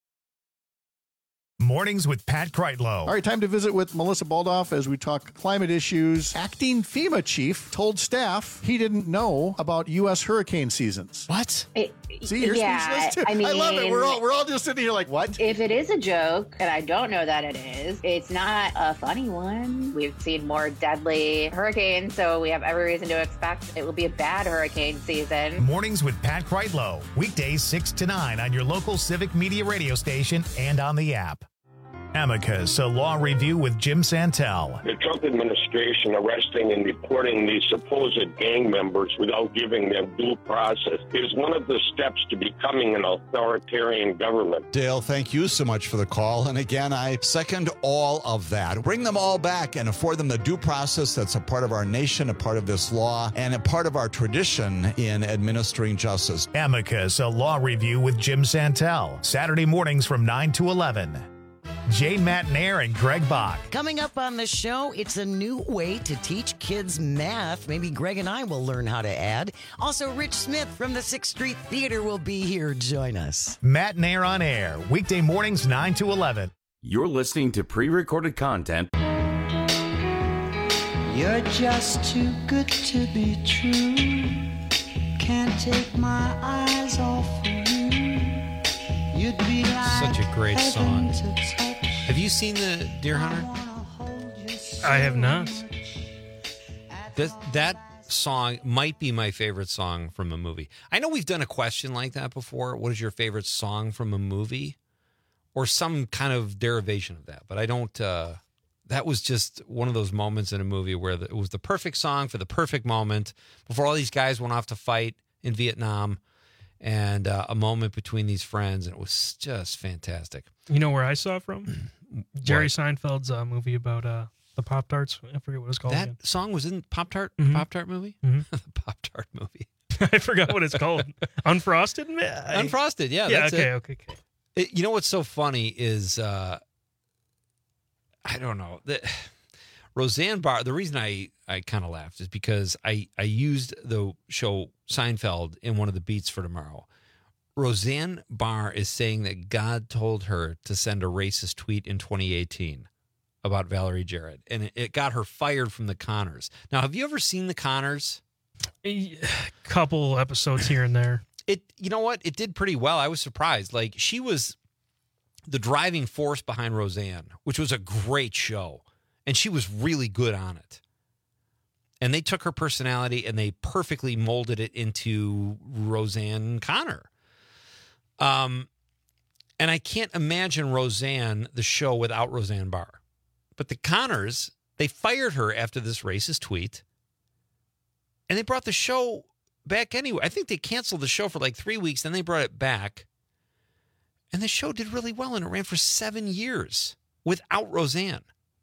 Mornings with Pat Kreitlow. All right, time to visit with Melissa Baldoff as we talk climate issues. Acting FEMA chief told staff he didn't know about U S hurricane seasons. What? It, See, you're yeah, speechless too. I mean, I love it. We're all we're all just sitting here like, what? If it is a joke, and I don't know that it is, it's not a funny one. We've seen more deadly hurricanes, so we have every reason to expect it will be a bad hurricane season. Mornings with Pat Kreitlow. Weekdays six to nine on your local Civic Media radio station and on the app. Amicus, a law review with Jim Santel. The Trump administration arresting and deporting these supposed gang members without giving them due process is one of the steps to becoming an authoritarian government. Dale, thank you so much for the call. And again, I second all of that. Bring them all back and afford them the due process that's a part of our nation, a part of this law, and a part of our tradition in administering justice. Amicus, a law review with Jim Santel. Saturday mornings from nine to eleven. Jay Matnair and Greg Bach. Coming up on the show, it's a new way to teach kids math. Maybe Greg and I will learn how to add. Also, Rich Smith from the sixth Street Theater will be here. Join us. Matnair on air, weekday mornings nine to eleven. You're listening to pre-recorded content. You're just too good to be true. Can't take my eyes off of you. You'd be like Such a great song. heaven to touch. Have you seen the Deer Hunter? I have not. That that song might be my favorite song from a movie. I know we've done a question like that before. What is your favorite song from a movie? Or some kind of derivation of that. But I don't... Uh, that was just one of those moments in a movie where the, it was the perfect song for the perfect moment before all these guys went off to fight in Vietnam, and uh, a moment between these friends, and it was just fantastic. You know where I saw it from? Jerry Seinfeld's uh, movie about uh, the Pop-Tarts. I forget what it's called That again. song was in Pop-Tart, Mhm. Pop-Tart movie? Mhm. The Pop-Tart movie. I forgot what it's called. Unfrosted? I- Unfrosted, yeah. Yeah, that's okay, it. okay, okay. It- you know what's so funny is, uh, I don't know, the, Roseanne Barr, the reason I, I kind of laughed is because I, I used the show Seinfeld in one of the beats for tomorrow. Roseanne Barr is saying that God told her to send a racist tweet in twenty eighteen about Valerie Jarrett, and it, it got her fired from the Connors. Now, have you ever seen the Connors? A couple episodes here and there. It, you know what? It did pretty well. I was surprised. Like, she was the driving force behind Roseanne, which was a great show, and she was really good on it. And they took her personality and they perfectly molded it into Roseanne Connor. Um, and I can't imagine Roseanne, the show, without Roseanne Barr. But the Connors, they fired her after this racist tweet, and they brought the show back anyway. I think they canceled the show for like three weeks, then they brought it back. And the show did really well, and it ran for seven years without Roseanne.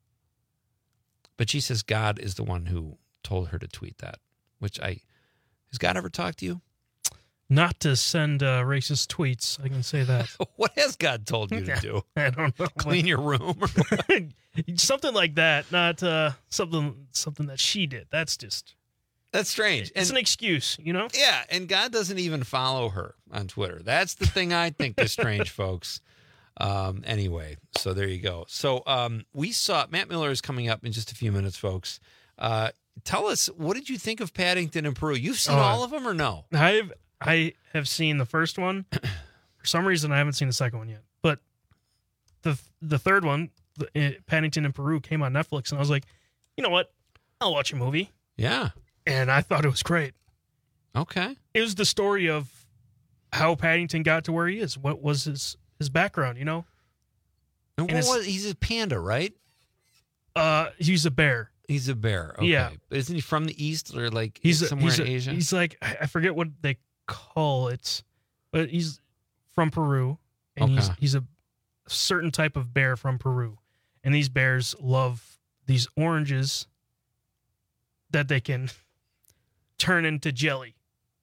But she says God is the one who told her to tweet that, which I... Has God ever talked to you? Not to send uh, racist tweets, I can say that. What has God told you to do? I don't know. Clean your room? Something like that, not uh, something something that she did. That's just... That's strange. It's And- an excuse, you know? Yeah, and God doesn't even follow her on Twitter. That's the thing I think is strange, folks. Um, anyway, so there you go. So um, we saw Matt Miller is coming up in just a few minutes, folks. Uh, tell us, what did you think of Paddington and Peru? You've seen Oh, all of them or no? I've I have seen the first one. For some reason, I haven't seen the second one yet. But the the third one, the, uh, Paddington in Peru, came on Netflix, and I was like, you know what? I'll watch a movie. Yeah. And I thought it was great. Okay. It was the story of how Paddington got to where he is. What was his his background? You know. And And what it's- was, he's a panda, right? Uh, he's a bear. He's a bear. Okay. Yeah. But isn't he from the East or like He's a, somewhere he's in a- Asia? He's like I I forget what they call it, but he's from Peru, and he's Okay. he's a certain type of bear from Peru, and these bears love these oranges that they can turn into jelly,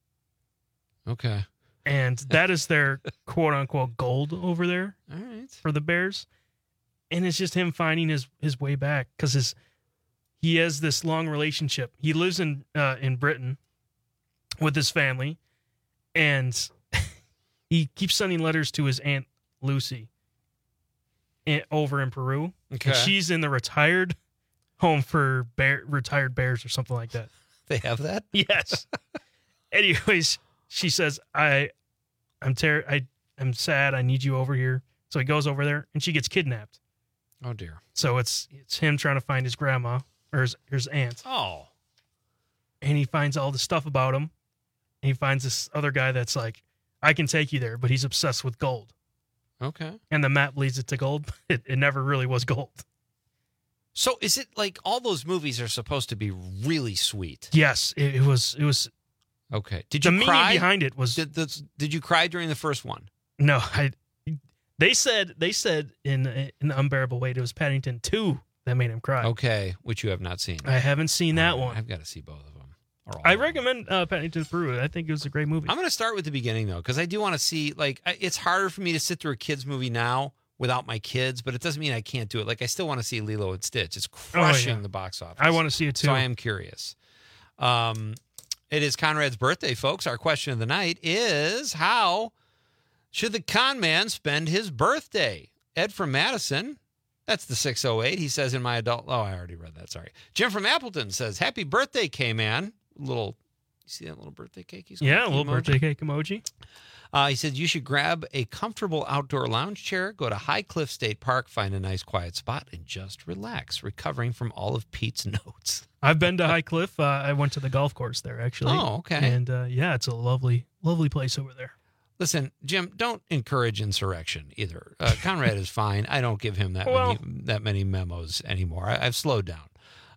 Okay. and that is their quote unquote gold over there. All right. For the bears, and it's just him finding his his way back because his he has this long relationship. He lives in uh, in Britain with his family, and he keeps sending letters to his aunt Lucy in, over in Peru. Okay. And she's in the retired home for bear retired bears or something like that. They have that? Yes. Anyways, she says, I I'm ter- I I'm sad, I need you over here. So he goes over there and she gets kidnapped. Oh dear. So it's it's him trying to find his grandma or his, his aunt. Oh. And he finds all the stuff about him. And he finds this other guy that's like, I can take you there, but he's obsessed with gold. Okay. And the map leads it to gold. It, it never really was gold. So is it like all those movies are supposed to be really sweet? Yes, it, it was. It was. Okay. Did The you meaning cry behind it was. Did, the, did you cry during the first one? No, I. They said they said in in an unbearable weight it was Paddington two that made him cry. Okay, which you have not seen. I haven't seen that one. I've got to see both of them. I recommend uh, Paddington Peru. I think it was a great movie. I'm going to start with the beginning though, because I do want to see. Like, I- it's harder for me to sit through a kids movie now without my kids, but it doesn't mean I can't do it. Like, I still want to see Lilo and Stitch. It's crushing Oh, yeah. the box office. I want to see it too. So I am curious. Um, it is Conrad's birthday, folks. Our question of the night is: how should the con man spend his birthday? Ed from Madison That's the six oh eight. He says in my adult... Oh, I already read that. Sorry. Jim from Appleton says, happy birthday, K-Man. Little... You see that little birthday cake he's got? Yeah, a little emoji? birthday cake emoji. Uh, he said, you should grab a comfortable outdoor lounge chair, go to High Cliff State Park, find a nice quiet spot, and just relax, recovering from all of Pete's notes. I've been to High Cliff. Uh, I went to the golf course there, actually. Oh, okay. And, uh, yeah, it's a lovely, lovely place over there. Listen, Jim, don't encourage insurrection either. Uh, Conrad is fine. I don't give him that Well- many that many memos anymore. I, I've slowed down.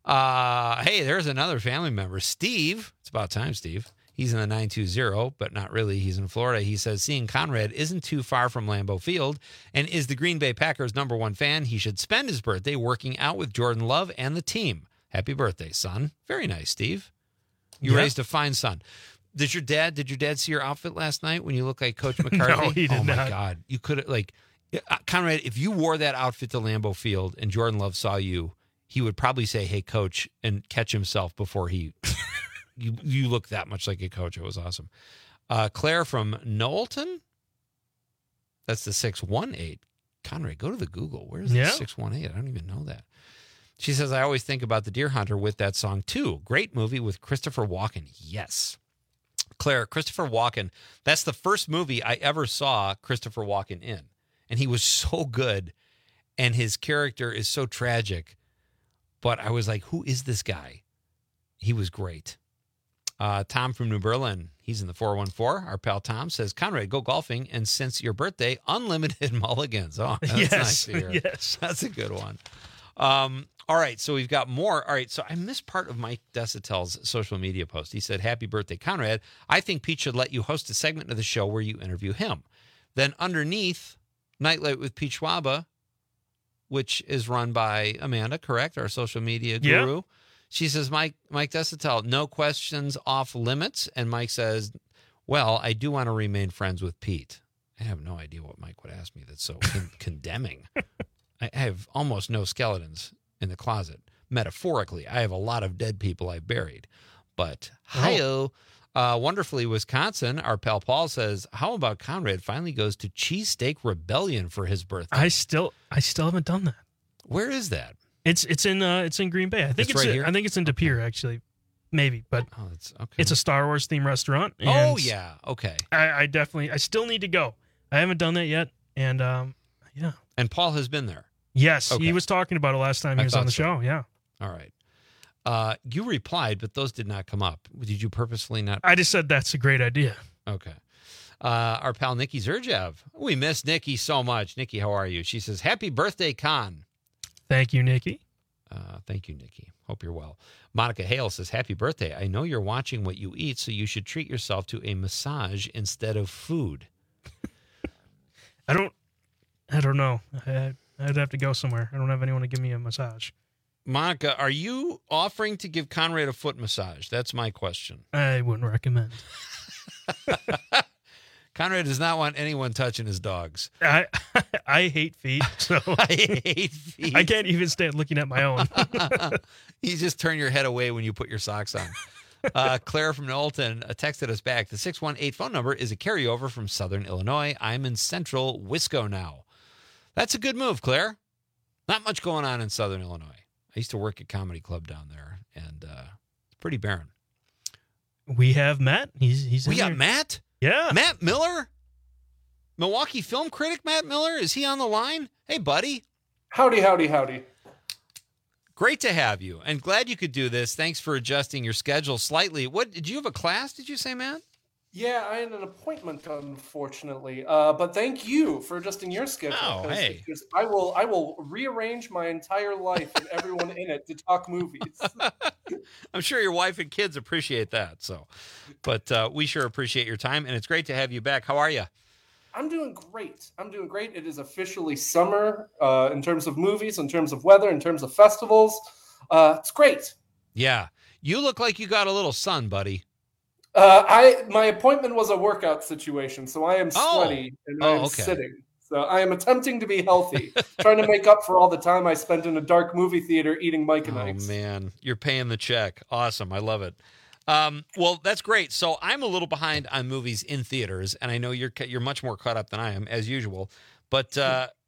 Uh, hey, there's another family member, Steve. It's about time, Steve. He's in the nine two zero, but not really. He's in Florida. He says, seeing Conrad isn't too far from Lambeau Field and is the Green Bay Packers' number one fan. He should spend his birthday working out with Jordan Love and the team. Happy birthday, son. Very nice, Steve. You Yeah. raised a fine son. Did your dad, did your dad see your outfit last night when you look like Coach McCarthy? No, he did Oh, my not. God. You could have, like, uh, Conrad, if you wore that outfit to Lambeau Field and Jordan Love saw you, he would probably say, hey, coach, and catch himself before he, you you look that much like a coach. It was awesome. Uh, Claire from Knowlton. That's the six one eight. Conrad, go to the Google. Where's Yeah. the six one eight? I don't even know that. She says, I always think about The Deer Hunter with that song, too. Great movie with Christopher Walken. Yes. Claire, Christopher Walken, that's the first movie I ever saw Christopher Walken in. And he was so good, and his character is so tragic. But I was like, who is this guy? He was great. Uh, Tom from New Berlin, he's in the four one four. Our pal Tom says, Conrad, go golfing, and since your birthday, unlimited mulligans. Oh, that's Yes, nice to hear. yes. That's a good one. Um, all right, so we've got more. All right, so I missed part of Mike Desautel's social media post. He said, happy birthday, Conrad. I think Pete should let you host a segment of the show where you interview him. Then underneath, Nightlight with Pete Schwaba, which is run by Amanda, correct? Our social media Yeah. guru. She says, Mike, Mike Desautel, no questions off limits. And Mike says, well, I do want to remain friends with Pete. I have no idea what Mike would ask me that's so con- condemning. I have almost no skeletons in the closet. Metaphorically, I have a lot of dead people I've buried. But hi-oh. Uh, wonderfully, Wisconsin, our pal Paul says, how about Conrad finally goes to Cheesesteak Rebellion for his birthday? I still, I still haven't done that. Where is that? It's it's in uh, it's in Green Bay. I think It's it's, right in- here? I think it's in De Pere, actually, maybe. But Oh, it's okay. it's a Star Wars themed restaurant. Oh, and yeah. Okay. I, I definitely, I still need to go. I haven't done that yet, and um, yeah. And Paul has been there. Yes, Okay. he was talking about it last time he I was on thought the so. show. Yeah, All right. Uh, you replied, but those did not come up. Did you purposefully not? I just said that's a great idea. Okay. Uh, our pal Nikki Zerjev. We miss Nikki so much. Nikki, how are you? She says, happy birthday, Con. Thank you, Nikki. Uh, thank you, Nikki. Hope you're well. Monica Hale says, happy birthday. I know you're watching what you eat, so you should treat yourself to a massage instead of food. I don't, I don't know. I, I'd have to go somewhere. I don't have anyone to give me a massage. Monica, are you offering to give Conrad a foot massage? That's my question. I wouldn't recommend. Conrad does not want anyone touching his dogs. I I hate feet, so I hate feet. I can't even stand looking at my own. You just turn your head away when you put your socks on. Uh, Claire from Knowlton uh, texted us back. The six one eight phone number is a carryover from Southern Illinois. I'm in Central Wisco now. That's a good move, Claire. Not much going on in Southern Illinois. I used to work at Comedy Club down there, and uh, it's pretty barren. We have Matt. He's he's. We in got there. Matt? Yeah. Matt Miller? Milwaukee film critic Matt Miller? Is he on the line? Hey, buddy. Howdy, howdy, howdy. Great to have you, and glad you could do this. Thanks for adjusting your schedule slightly. What did you have a class? Did you say, Matt? Yeah, I had an appointment, unfortunately. Uh, but thank you for adjusting your schedule. Oh, 'cause- hey. because I will, I will rearrange my entire life and everyone in it to talk movies. I'm sure your wife and kids appreciate that. So, but uh, we sure appreciate your time, and it's great to have you back. How are you? I'm doing great. I'm doing great. It is officially summer uh, in terms of movies, in terms of weather, in terms of festivals. Uh, it's great. Yeah, you look like you got a little sun, buddy. Uh, I my appointment was a workout situation, so I am Oh. sweaty and Oh, I am okay. sitting. So I am attempting to be healthy, trying to make up for all the time I spent in a dark movie theater eating Mike and Oh Ike's. man, you're paying the check. Awesome, I love it. Um, well, that's great. So I'm a little behind on movies in theaters, and I know you're you're much more caught up than I am, as usual. But uh,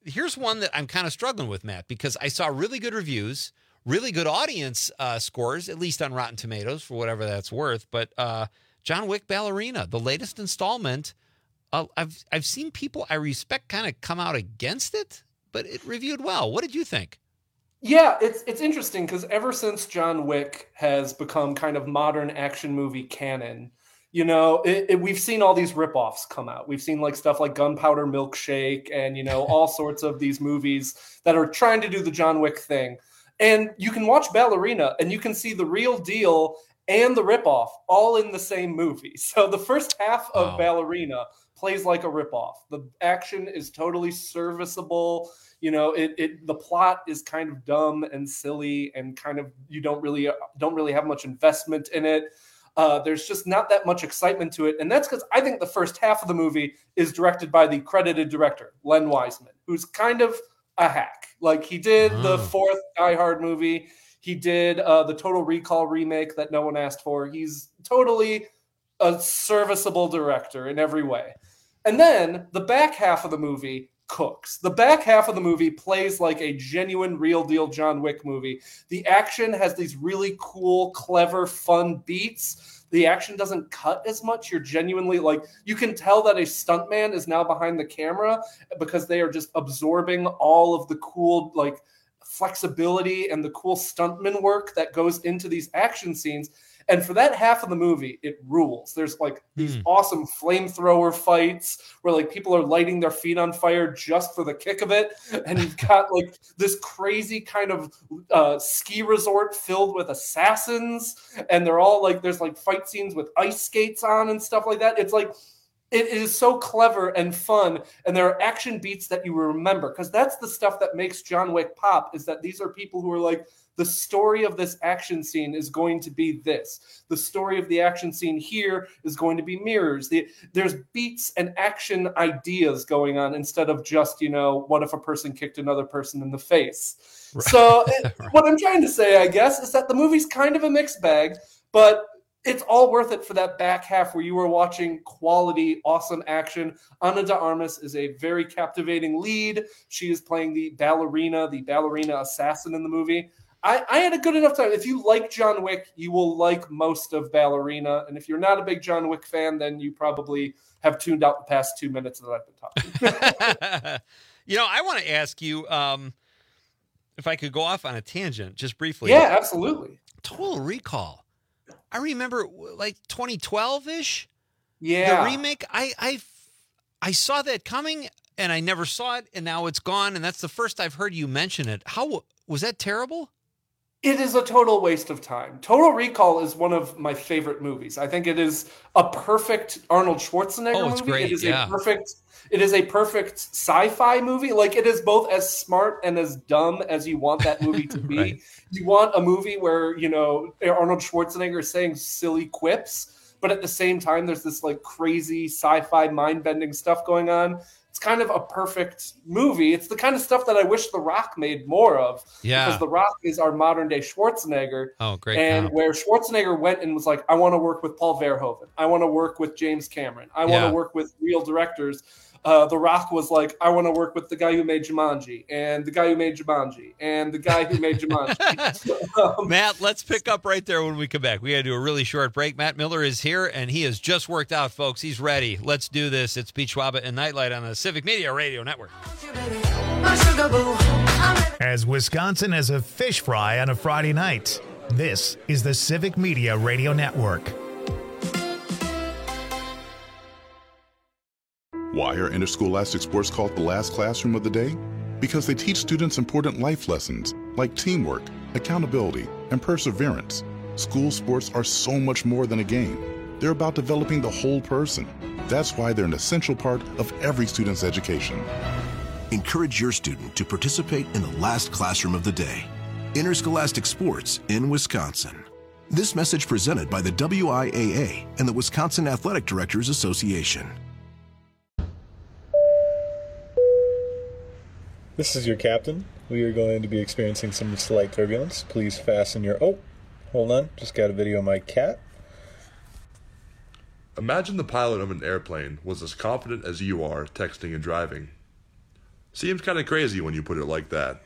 here's one that I'm kind of struggling with, Matt, because I saw really good reviews, really good audience uh, scores, at least on Rotten Tomatoes, for whatever that's worth. But uh, John Wick Ballerina, the latest installment, uh, I've I've seen people I respect kind of come out against it, but it reviewed well. What did you think? Yeah, it's it's interesting because ever since John Wick has become kind of modern action movie canon, you know, it, it, we've seen all these ripoffs come out. We've seen like stuff like Gunpowder Milkshake and, you know, all sorts of these movies that are trying to do the John Wick thing. And you can watch Ballerina and you can see the real deal and the ripoff all in the same movie. So the first half of wow. Ballerina plays like a ripoff. The action is totally serviceable. You know, it, it the plot is kind of dumb and silly and kind of you don't really don't really have much investment in it. Uh, there's just not that much excitement to it. And that's because I think the first half of the movie is directed by the credited director, Len Wiseman, who's kind of a hack. Like he did oh. the fourth Die Hard movie. He did uh, the Total Recall remake that no one asked for. He's totally a serviceable director in every way. And then the back half of the movie cooks. The back half of the movie plays like a genuine, real deal John Wick movie. The action has these really cool, clever, fun beats. The action doesn't cut as much. You're genuinely like, you can tell that a stuntman is now behind the camera because they are just absorbing all of the cool, like, flexibility and the cool stuntman work that goes into these action scenes. And for that half of the movie, it rules. There's like these mm. awesome flamethrower fights where like people are lighting their feet on fire just for the kick of it. And you've got like this crazy kind of uh, ski resort filled with assassins. And they're all like, there's like fight scenes with ice skates on and stuff like that. It's like, it is so clever and fun. And there are action beats that you remember because that's the stuff that makes John Wick pop, is that these are people who are like, the story of this action scene is going to be this. The story of the action scene here is going to be mirrors. The, there's beats and action ideas going on instead of just, you know, what if a person kicked another person in the face? Right. So it, what I'm trying to say, I guess, is that the movie's kind of a mixed bag, but it's all worth it for that back half where you were watching quality, awesome action. Ana de Armas is a very captivating lead. She is playing the ballerina, the ballerina assassin in the movie. I, I had a good enough time. If you like John Wick, you will like most of Ballerina. And if you're not a big John Wick fan, then you probably have tuned out the past two minutes that I've been talking. You know, I want to ask you um, if I could go off on a tangent just briefly. Yeah, absolutely. Total Recall. I remember like twenty twelve-ish. Yeah. The remake. I, I, I saw that coming and I never saw it. And now it's gone. And that's the first I've heard you mention it. How was that terrible? It is a total waste of time. Total Recall is one of my favorite movies. I think it is a perfect Arnold Schwarzenegger oh, it's movie. Great. It is yeah. a perfect it is a perfect sci-fi movie. Like it is both as smart and as dumb as you want that movie to be. Right. You want a movie where, you know, Arnold Schwarzenegger is saying silly quips, but at the same time there's this like crazy sci-fi mind-bending stuff going on. It's kind of a perfect movie. It's the kind of stuff that I wish The Rock made more of. Yeah. Because The Rock is our modern day Schwarzenegger. Oh, great. And comp. where Schwarzenegger went and was like, I want to work with Paul Verhoeven. I want to work with James Cameron. I want Yeah. to work with real directors. Uh, the Rock was like, I want to work with the guy who made Jumanji and the guy who made Jumanji and the guy who made Jumanji. um, Matt, let's pick up right there when we come back. We got to do a really short break. Matt Miller is here, and he has just worked out, folks. He's ready. Let's do this. It's Pete Schwaba and Nightlight on the Civic Media Radio Network. As Wisconsin as a fish fry on a Friday night, this is the Civic Media Radio Network. Why are interscholastic sports called the last classroom of the day? Because they teach students important life lessons like teamwork, accountability, and perseverance. School sports are so much more than a game. They're about developing the whole person. That's why they're an essential part of every student's education. Encourage your student to participate in the last classroom of the day. Interscholastic sports in Wisconsin. This message presented by the W I A A and the Wisconsin Athletic Directors Association. This is your captain. We are going to be experiencing some slight turbulence. Please fasten your... Oh, hold on. Just got a video of my cat. Imagine the pilot of an airplane was as confident as you are texting and driving. Seems kind of crazy when you put it like that.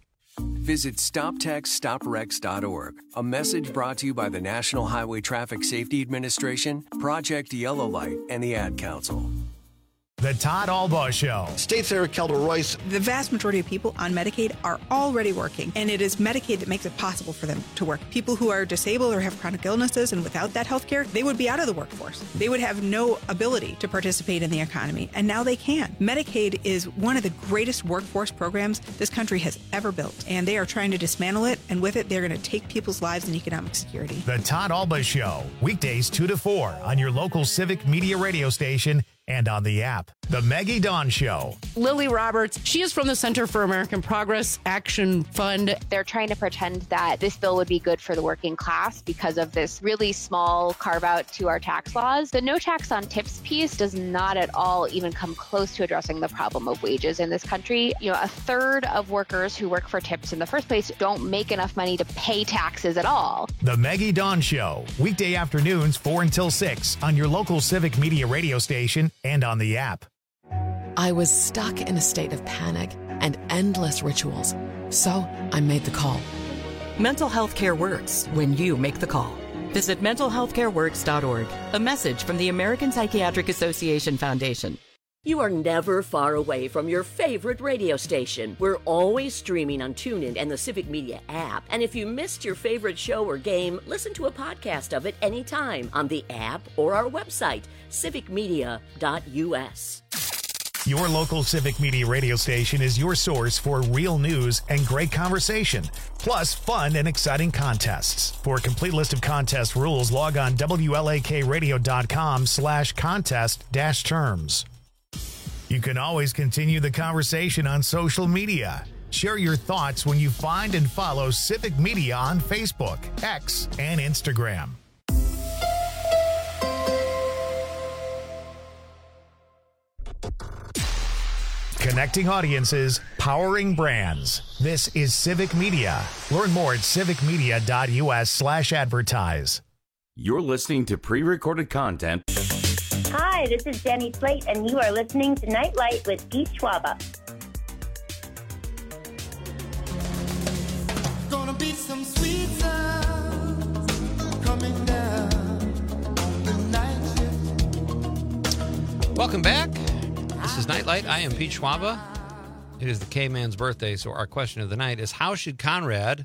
Visit stop text stop wrecks dot org. A message brought to you by the National Highway Traffic Safety Administration, Project Yellow Light, and the Ad Council. The Todd Albaugh Show. State Senator Kelda Royce. The vast majority of people on Medicaid are already working, and it is Medicaid that makes it possible for them to work. People who are disabled or have chronic illnesses, and without that health care, they would be out of the workforce. They would have no ability to participate in the economy, and now they can. Medicaid is one of the greatest workforce programs this country has ever built, and they are trying to dismantle it, and with it, they're going to take people's lives and economic security. The Todd Albaugh Show, weekdays two to four on your local Civic Media radio station and on the app. The Maggie Dawn Show. Lily Roberts, she is from the Center for American Progress Action Fund. They're trying to pretend that this bill would be good for the working class because of this really small carve out to our tax laws. The no tax on tips piece does not at all even come close to addressing the problem of wages in this country. You know, a third of workers who work for tips in the first place don't make enough money to pay taxes at all. The Maggie Dawn Show, weekday afternoons four until six on your local Civic Media radio station and on the app. I was stuck in a state of panic and endless rituals. So I made the call. Mental health care works when you make the call. Visit mental health care works dot org. A message from the American Psychiatric Association Foundation. You are never far away from your favorite radio station. We're always streaming on TuneIn and the Civic Media app. And if you missed your favorite show or game, listen to a podcast of it anytime on the app or our website, civic media dot u s. Your local Civic Media radio station is your source for real news and great conversation, plus fun and exciting contests. For a complete list of contest rules, log on W L A K radio dot com slash contest dash terms. You can always continue the conversation on social media. Share your thoughts when you find and follow Civic Media on Facebook, X, and Instagram. Connecting audiences, powering brands. This is Civic Media. Learn more at civic media dot u s slash advertise. You're listening to pre-recorded content. Hi, this is Jenny Slate, and you are listening to Nightlight with Pete Schwaba. Gonna be some sweet sounds coming down on the night shift. Welcome back. This is Nightlight. I am Pete Schwaba. It is the K-Man's birthday, so our question of the night is, how should Conrad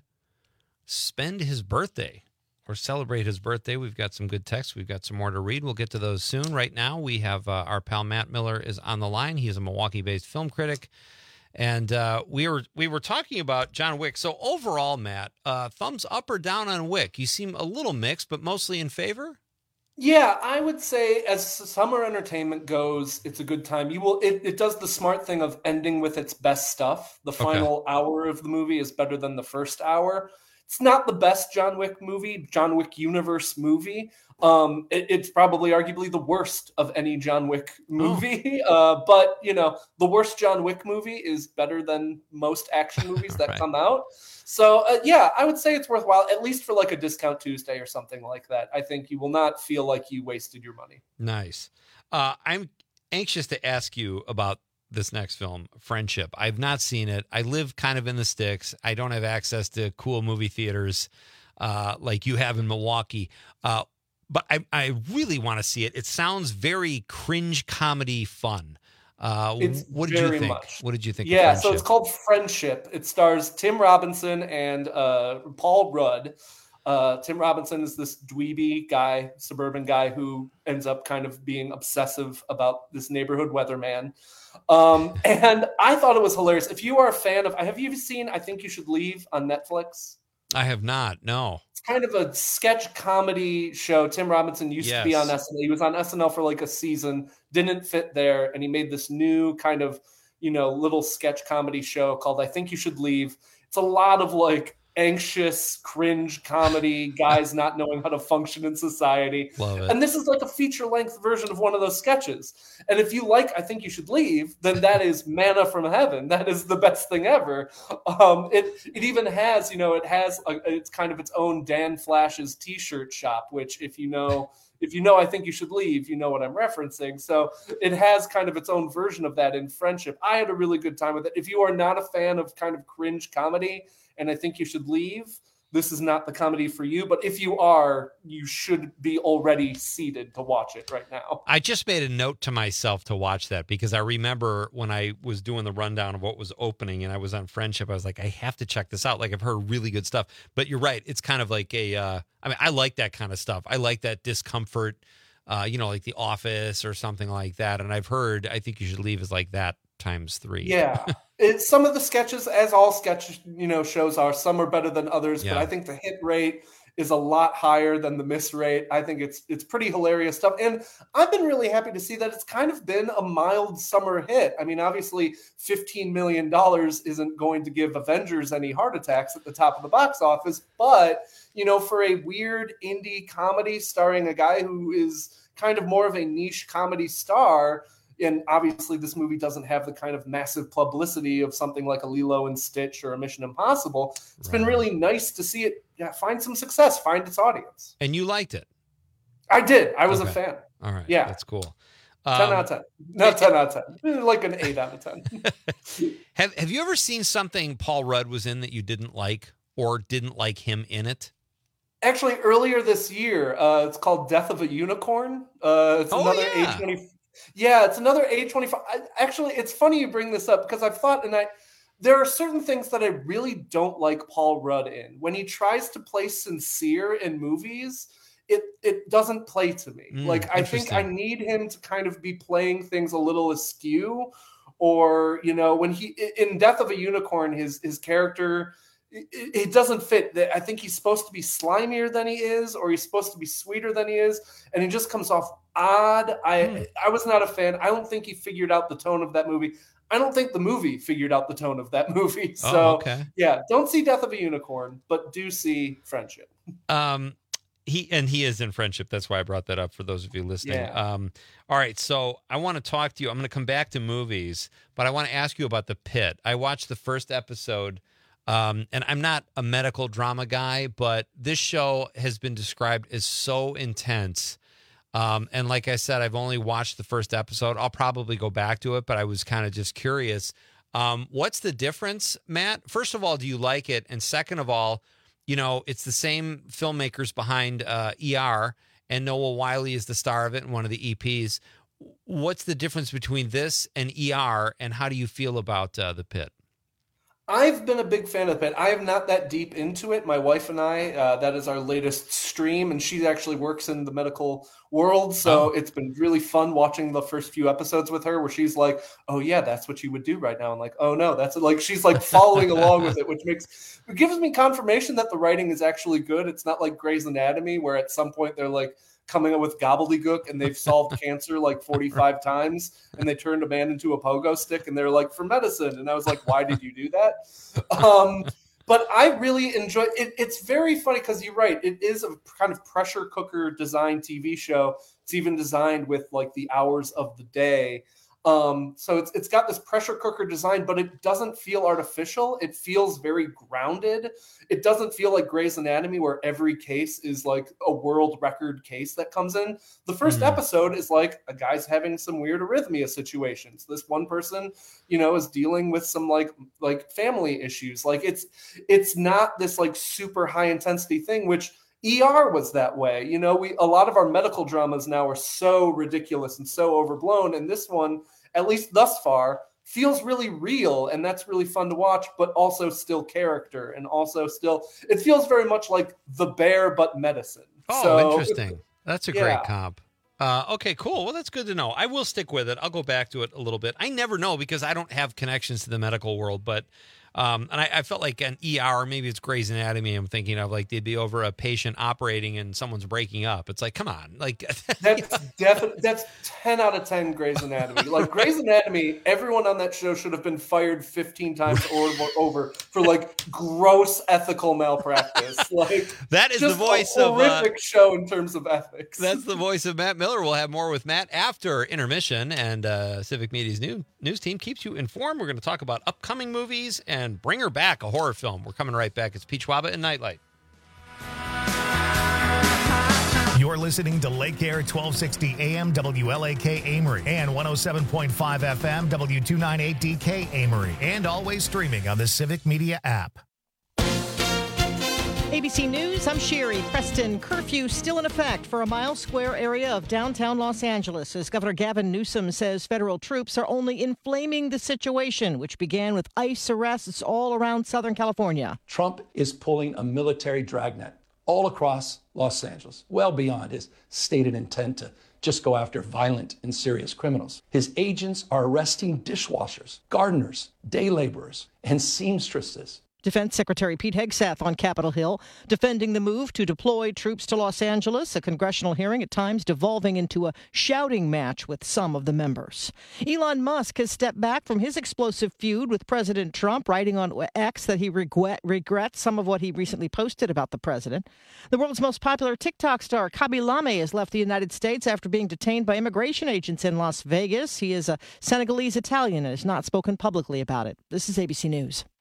spend his birthday or celebrate his birthday? We've got some good texts. We've got some more to read. We'll get to those soon. Right now, we have uh, our pal Matt Miller is on the line. He is a Milwaukee-based film critic. And uh, we were we were talking about John Wick. So overall, Matt, uh, thumbs up or down on Wick? You seem a little mixed, but mostly in favor? Yeah, I would say as summer entertainment goes, it's a good time. You will it, it does the smart thing of ending with its best stuff. The final okay. hour of the movie is better than the first hour. It's not the best John Wick movie, John Wick universe movie. Um, it, it's probably arguably the worst of any John Wick movie. Oh. Uh, but, you know, the worst John Wick movie is better than most action movies that right. come out. So, uh, yeah, I would say it's worthwhile, at least for like a discount Tuesday or something like that. I think you will not feel like you wasted your money. Nice. Uh, I'm anxious to ask you about this next film, Friendship. I've not seen it. I live kind of in the sticks. I don't have access to cool movie theaters uh, like you have in Milwaukee. Uh, but I, I really want to see it. It sounds very cringe comedy fun. Uh, it's what did very you think? Much. What did you think? Yeah, of so it's called Friendship. It stars Tim Robinson and uh, Paul Rudd. Uh, Tim Robinson is this dweeby guy, suburban guy who ends up kind of being obsessive about this neighborhood weatherman. Um, and I thought it was hilarious. If you are a fan of, have you seen I Think You Should Leave on Netflix? I have not, no. It's kind of a sketch comedy show. Tim Robinson used yes. to be on S N L. He was on S N L for like a season, didn't fit there, and he made this new kind of, you know, little sketch comedy show called I Think You Should Leave. It's a lot of like anxious, cringe comedy, guys not knowing how to function in society. Love it. And this is like a feature-length version of one of those sketches. And if you like I Think You Should Leave, then that is manna from heaven. That is the best thing ever. Um, it it even has, you know, it has, a, it's kind of its own Dan Flash's t-shirt shop, which if you know, if you know I think you should leave, you know what I'm referencing. So it has kind of its own version of that in Friendship. I had a really good time with it. If you are not a fan of kind of cringe comedy and I think you should leave, this is not the comedy for you. But if you are, you should be already seated to watch it right now. I just made a note to myself to watch that because I remember when I was doing the rundown of what was opening and I was on Friendship, I was like, I have to check this out. Like, I've heard really good stuff. But you're right. It's kind of like a, uh, I mean, I like that kind of stuff. I like that discomfort, uh, you know, like The Office or something like that. And I've heard, I think you should leave is like that times three. Yeah. It, some of the sketches, as all sketch, you know, shows are, some are better than others, Yeah. but I think the hit rate is a lot higher than the miss rate. I think it's it's pretty hilarious stuff. And I've been really happy to see that it's kind of been a mild summer hit. I mean, obviously fifteen million dollars isn't going to give Avengers any heart attacks at the top of the box office, but, you know, for a weird indie comedy starring a guy who is kind of more of a niche comedy star, and obviously this movie doesn't have the kind of massive publicity of something like a Lilo and Stitch or a Mission Impossible. It's Right. been really nice to see it yeah, find some success, find its audience. And you liked it. I did. I was Okay. a fan. All right. Yeah. That's cool. ten Um, out of ten. Not ten out of ten. Like an eight out of ten. Have Have you ever seen something Paul Rudd was in that you didn't like or didn't like him in it? Actually, earlier this year, uh, it's called Death of a Unicorn. Uh, it's Oh, another yeah. A twenty. Yeah, it's another A twenty-five. I, actually, it's funny you bring this up because I've thought, and I there are certain things that I really don't like Paul Rudd in. When he tries to play sincere in movies, it it doesn't play to me. Mm, like I think I interesting. need him to kind of be playing things a little askew, or you know, when he in Death of a Unicorn, his his character. It, it doesn't fit. I think he's supposed to be slimier than he is, or he's supposed to be sweeter than he is, and he just comes off odd. I Mm. I was not a fan. I don't think he figured out the tone of that movie. I don't think the movie figured out the tone of that movie. Oh, So okay. yeah, don't see Death of a Unicorn, but do see Friendship. Um, he and he is in Friendship. That's why I brought that up for those of you listening. Yeah. Um, all right, so I want to talk to you. I'm going to come back to movies, but I want to ask you about The Pit. I watched the first episode. Um, and I'm not a medical drama guy, but this show has been described as so intense. Um, and like I said, I've only watched the first episode. I'll probably go back to it, but I was kind of just curious. Um, what's the difference, Matt? First of all, do you like it? And second of all, you know, it's the same filmmakers behind uh, E R, and Noah Wiley is the star of it and one of the E Ps. What's the difference between this and E R, and how do you feel about uh, The Pit? I've been a big fan of it. I am not that deep into it. My wife and I, uh, that is our latest stream, and she actually works in the medical world. So Oh. it's been really fun watching the first few episodes with her where she's like, oh yeah, that's what you would do right now. And like, oh no, that's like, she's like following along with it, which makes, it gives me confirmation that the writing is actually good. It's not like Grey's Anatomy where at some point they're like, coming up with gobbledygook and they've solved cancer like forty-five times and they turned a man into a pogo stick and they're like, for medicine. And I was like, why did you do that? Um, but I really enjoy it. It's very funny because you're right. It is a kind of pressure cooker design T V show. It's even designed with like the hours of the day. Um, so it's it's got this pressure cooker design, but it doesn't feel artificial. It feels very grounded. It doesn't feel like Grey's Anatomy where every case is like a world record case that comes in. The first Mhm. episode is like a guy's having some weird arrhythmia situations. This one person, you know, is dealing with some like like family issues. Like it's it's not this like super high intensity thing, which E R was that way. You know, we a lot of our medical dramas now are so ridiculous and so overblown, and this one, at least thus far, feels really real, and that's really fun to watch, but also still character, and also still, it feels very much like The Bear, but medicine. Oh, So- interesting. That's a great Yeah. comp. Uh, okay, cool. Well, that's good to know. I will stick with it. I'll go back to it a little bit. I never know because I don't have connections to the medical world, but um, and I, I felt like an E R, maybe it's Grey's Anatomy. I'm thinking of like they'd be over a patient operating and someone's breaking up. It's like, come on, like That's definitely that's ten out of ten Grey's Anatomy. Like Grey's Anatomy, everyone on that show should have been fired fifteen times or more over for like gross ethical malpractice. Like That is the just a voice of, uh, horrific show in terms of ethics. That's the voice of Matt Miller. We'll have more with Matt after intermission, and uh, Civic Media's new news team keeps you informed. We're going to talk about upcoming movies and bring her back, a horror film. We're coming right back. It's Peach Waba and Nightlight. You're listening to Lake Air twelve sixty A M W L A K Amory and one oh seven point five F M W two ninety-eight D K Amory, and always streaming on the Civic Media app. A B C News, I'm Sherry. Preston, curfew still in effect for a mile square area of downtown Los Angeles as Governor Gavin Newsom says federal troops are only inflaming the situation, which began with ICE arrests all around Southern California. Trump is pulling a military dragnet all across Los Angeles, well beyond his stated intent to just go after violent and serious criminals. His agents are arresting dishwashers, gardeners, day laborers, and seamstresses. Defense Secretary Pete Hegseth on Capitol Hill defending the move to deploy troops to Los Angeles, a congressional hearing at times devolving into a shouting match with some of the members. Elon Musk has stepped back from his explosive feud with President Trump, writing on X that he regret, regrets some of what he recently posted about the president. The world's most popular TikTok star, Khaby Lame, has left the United States after being detained by immigration agents in Las Vegas. He is a Senegalese Italian and has not spoken publicly about it. This is A B C News.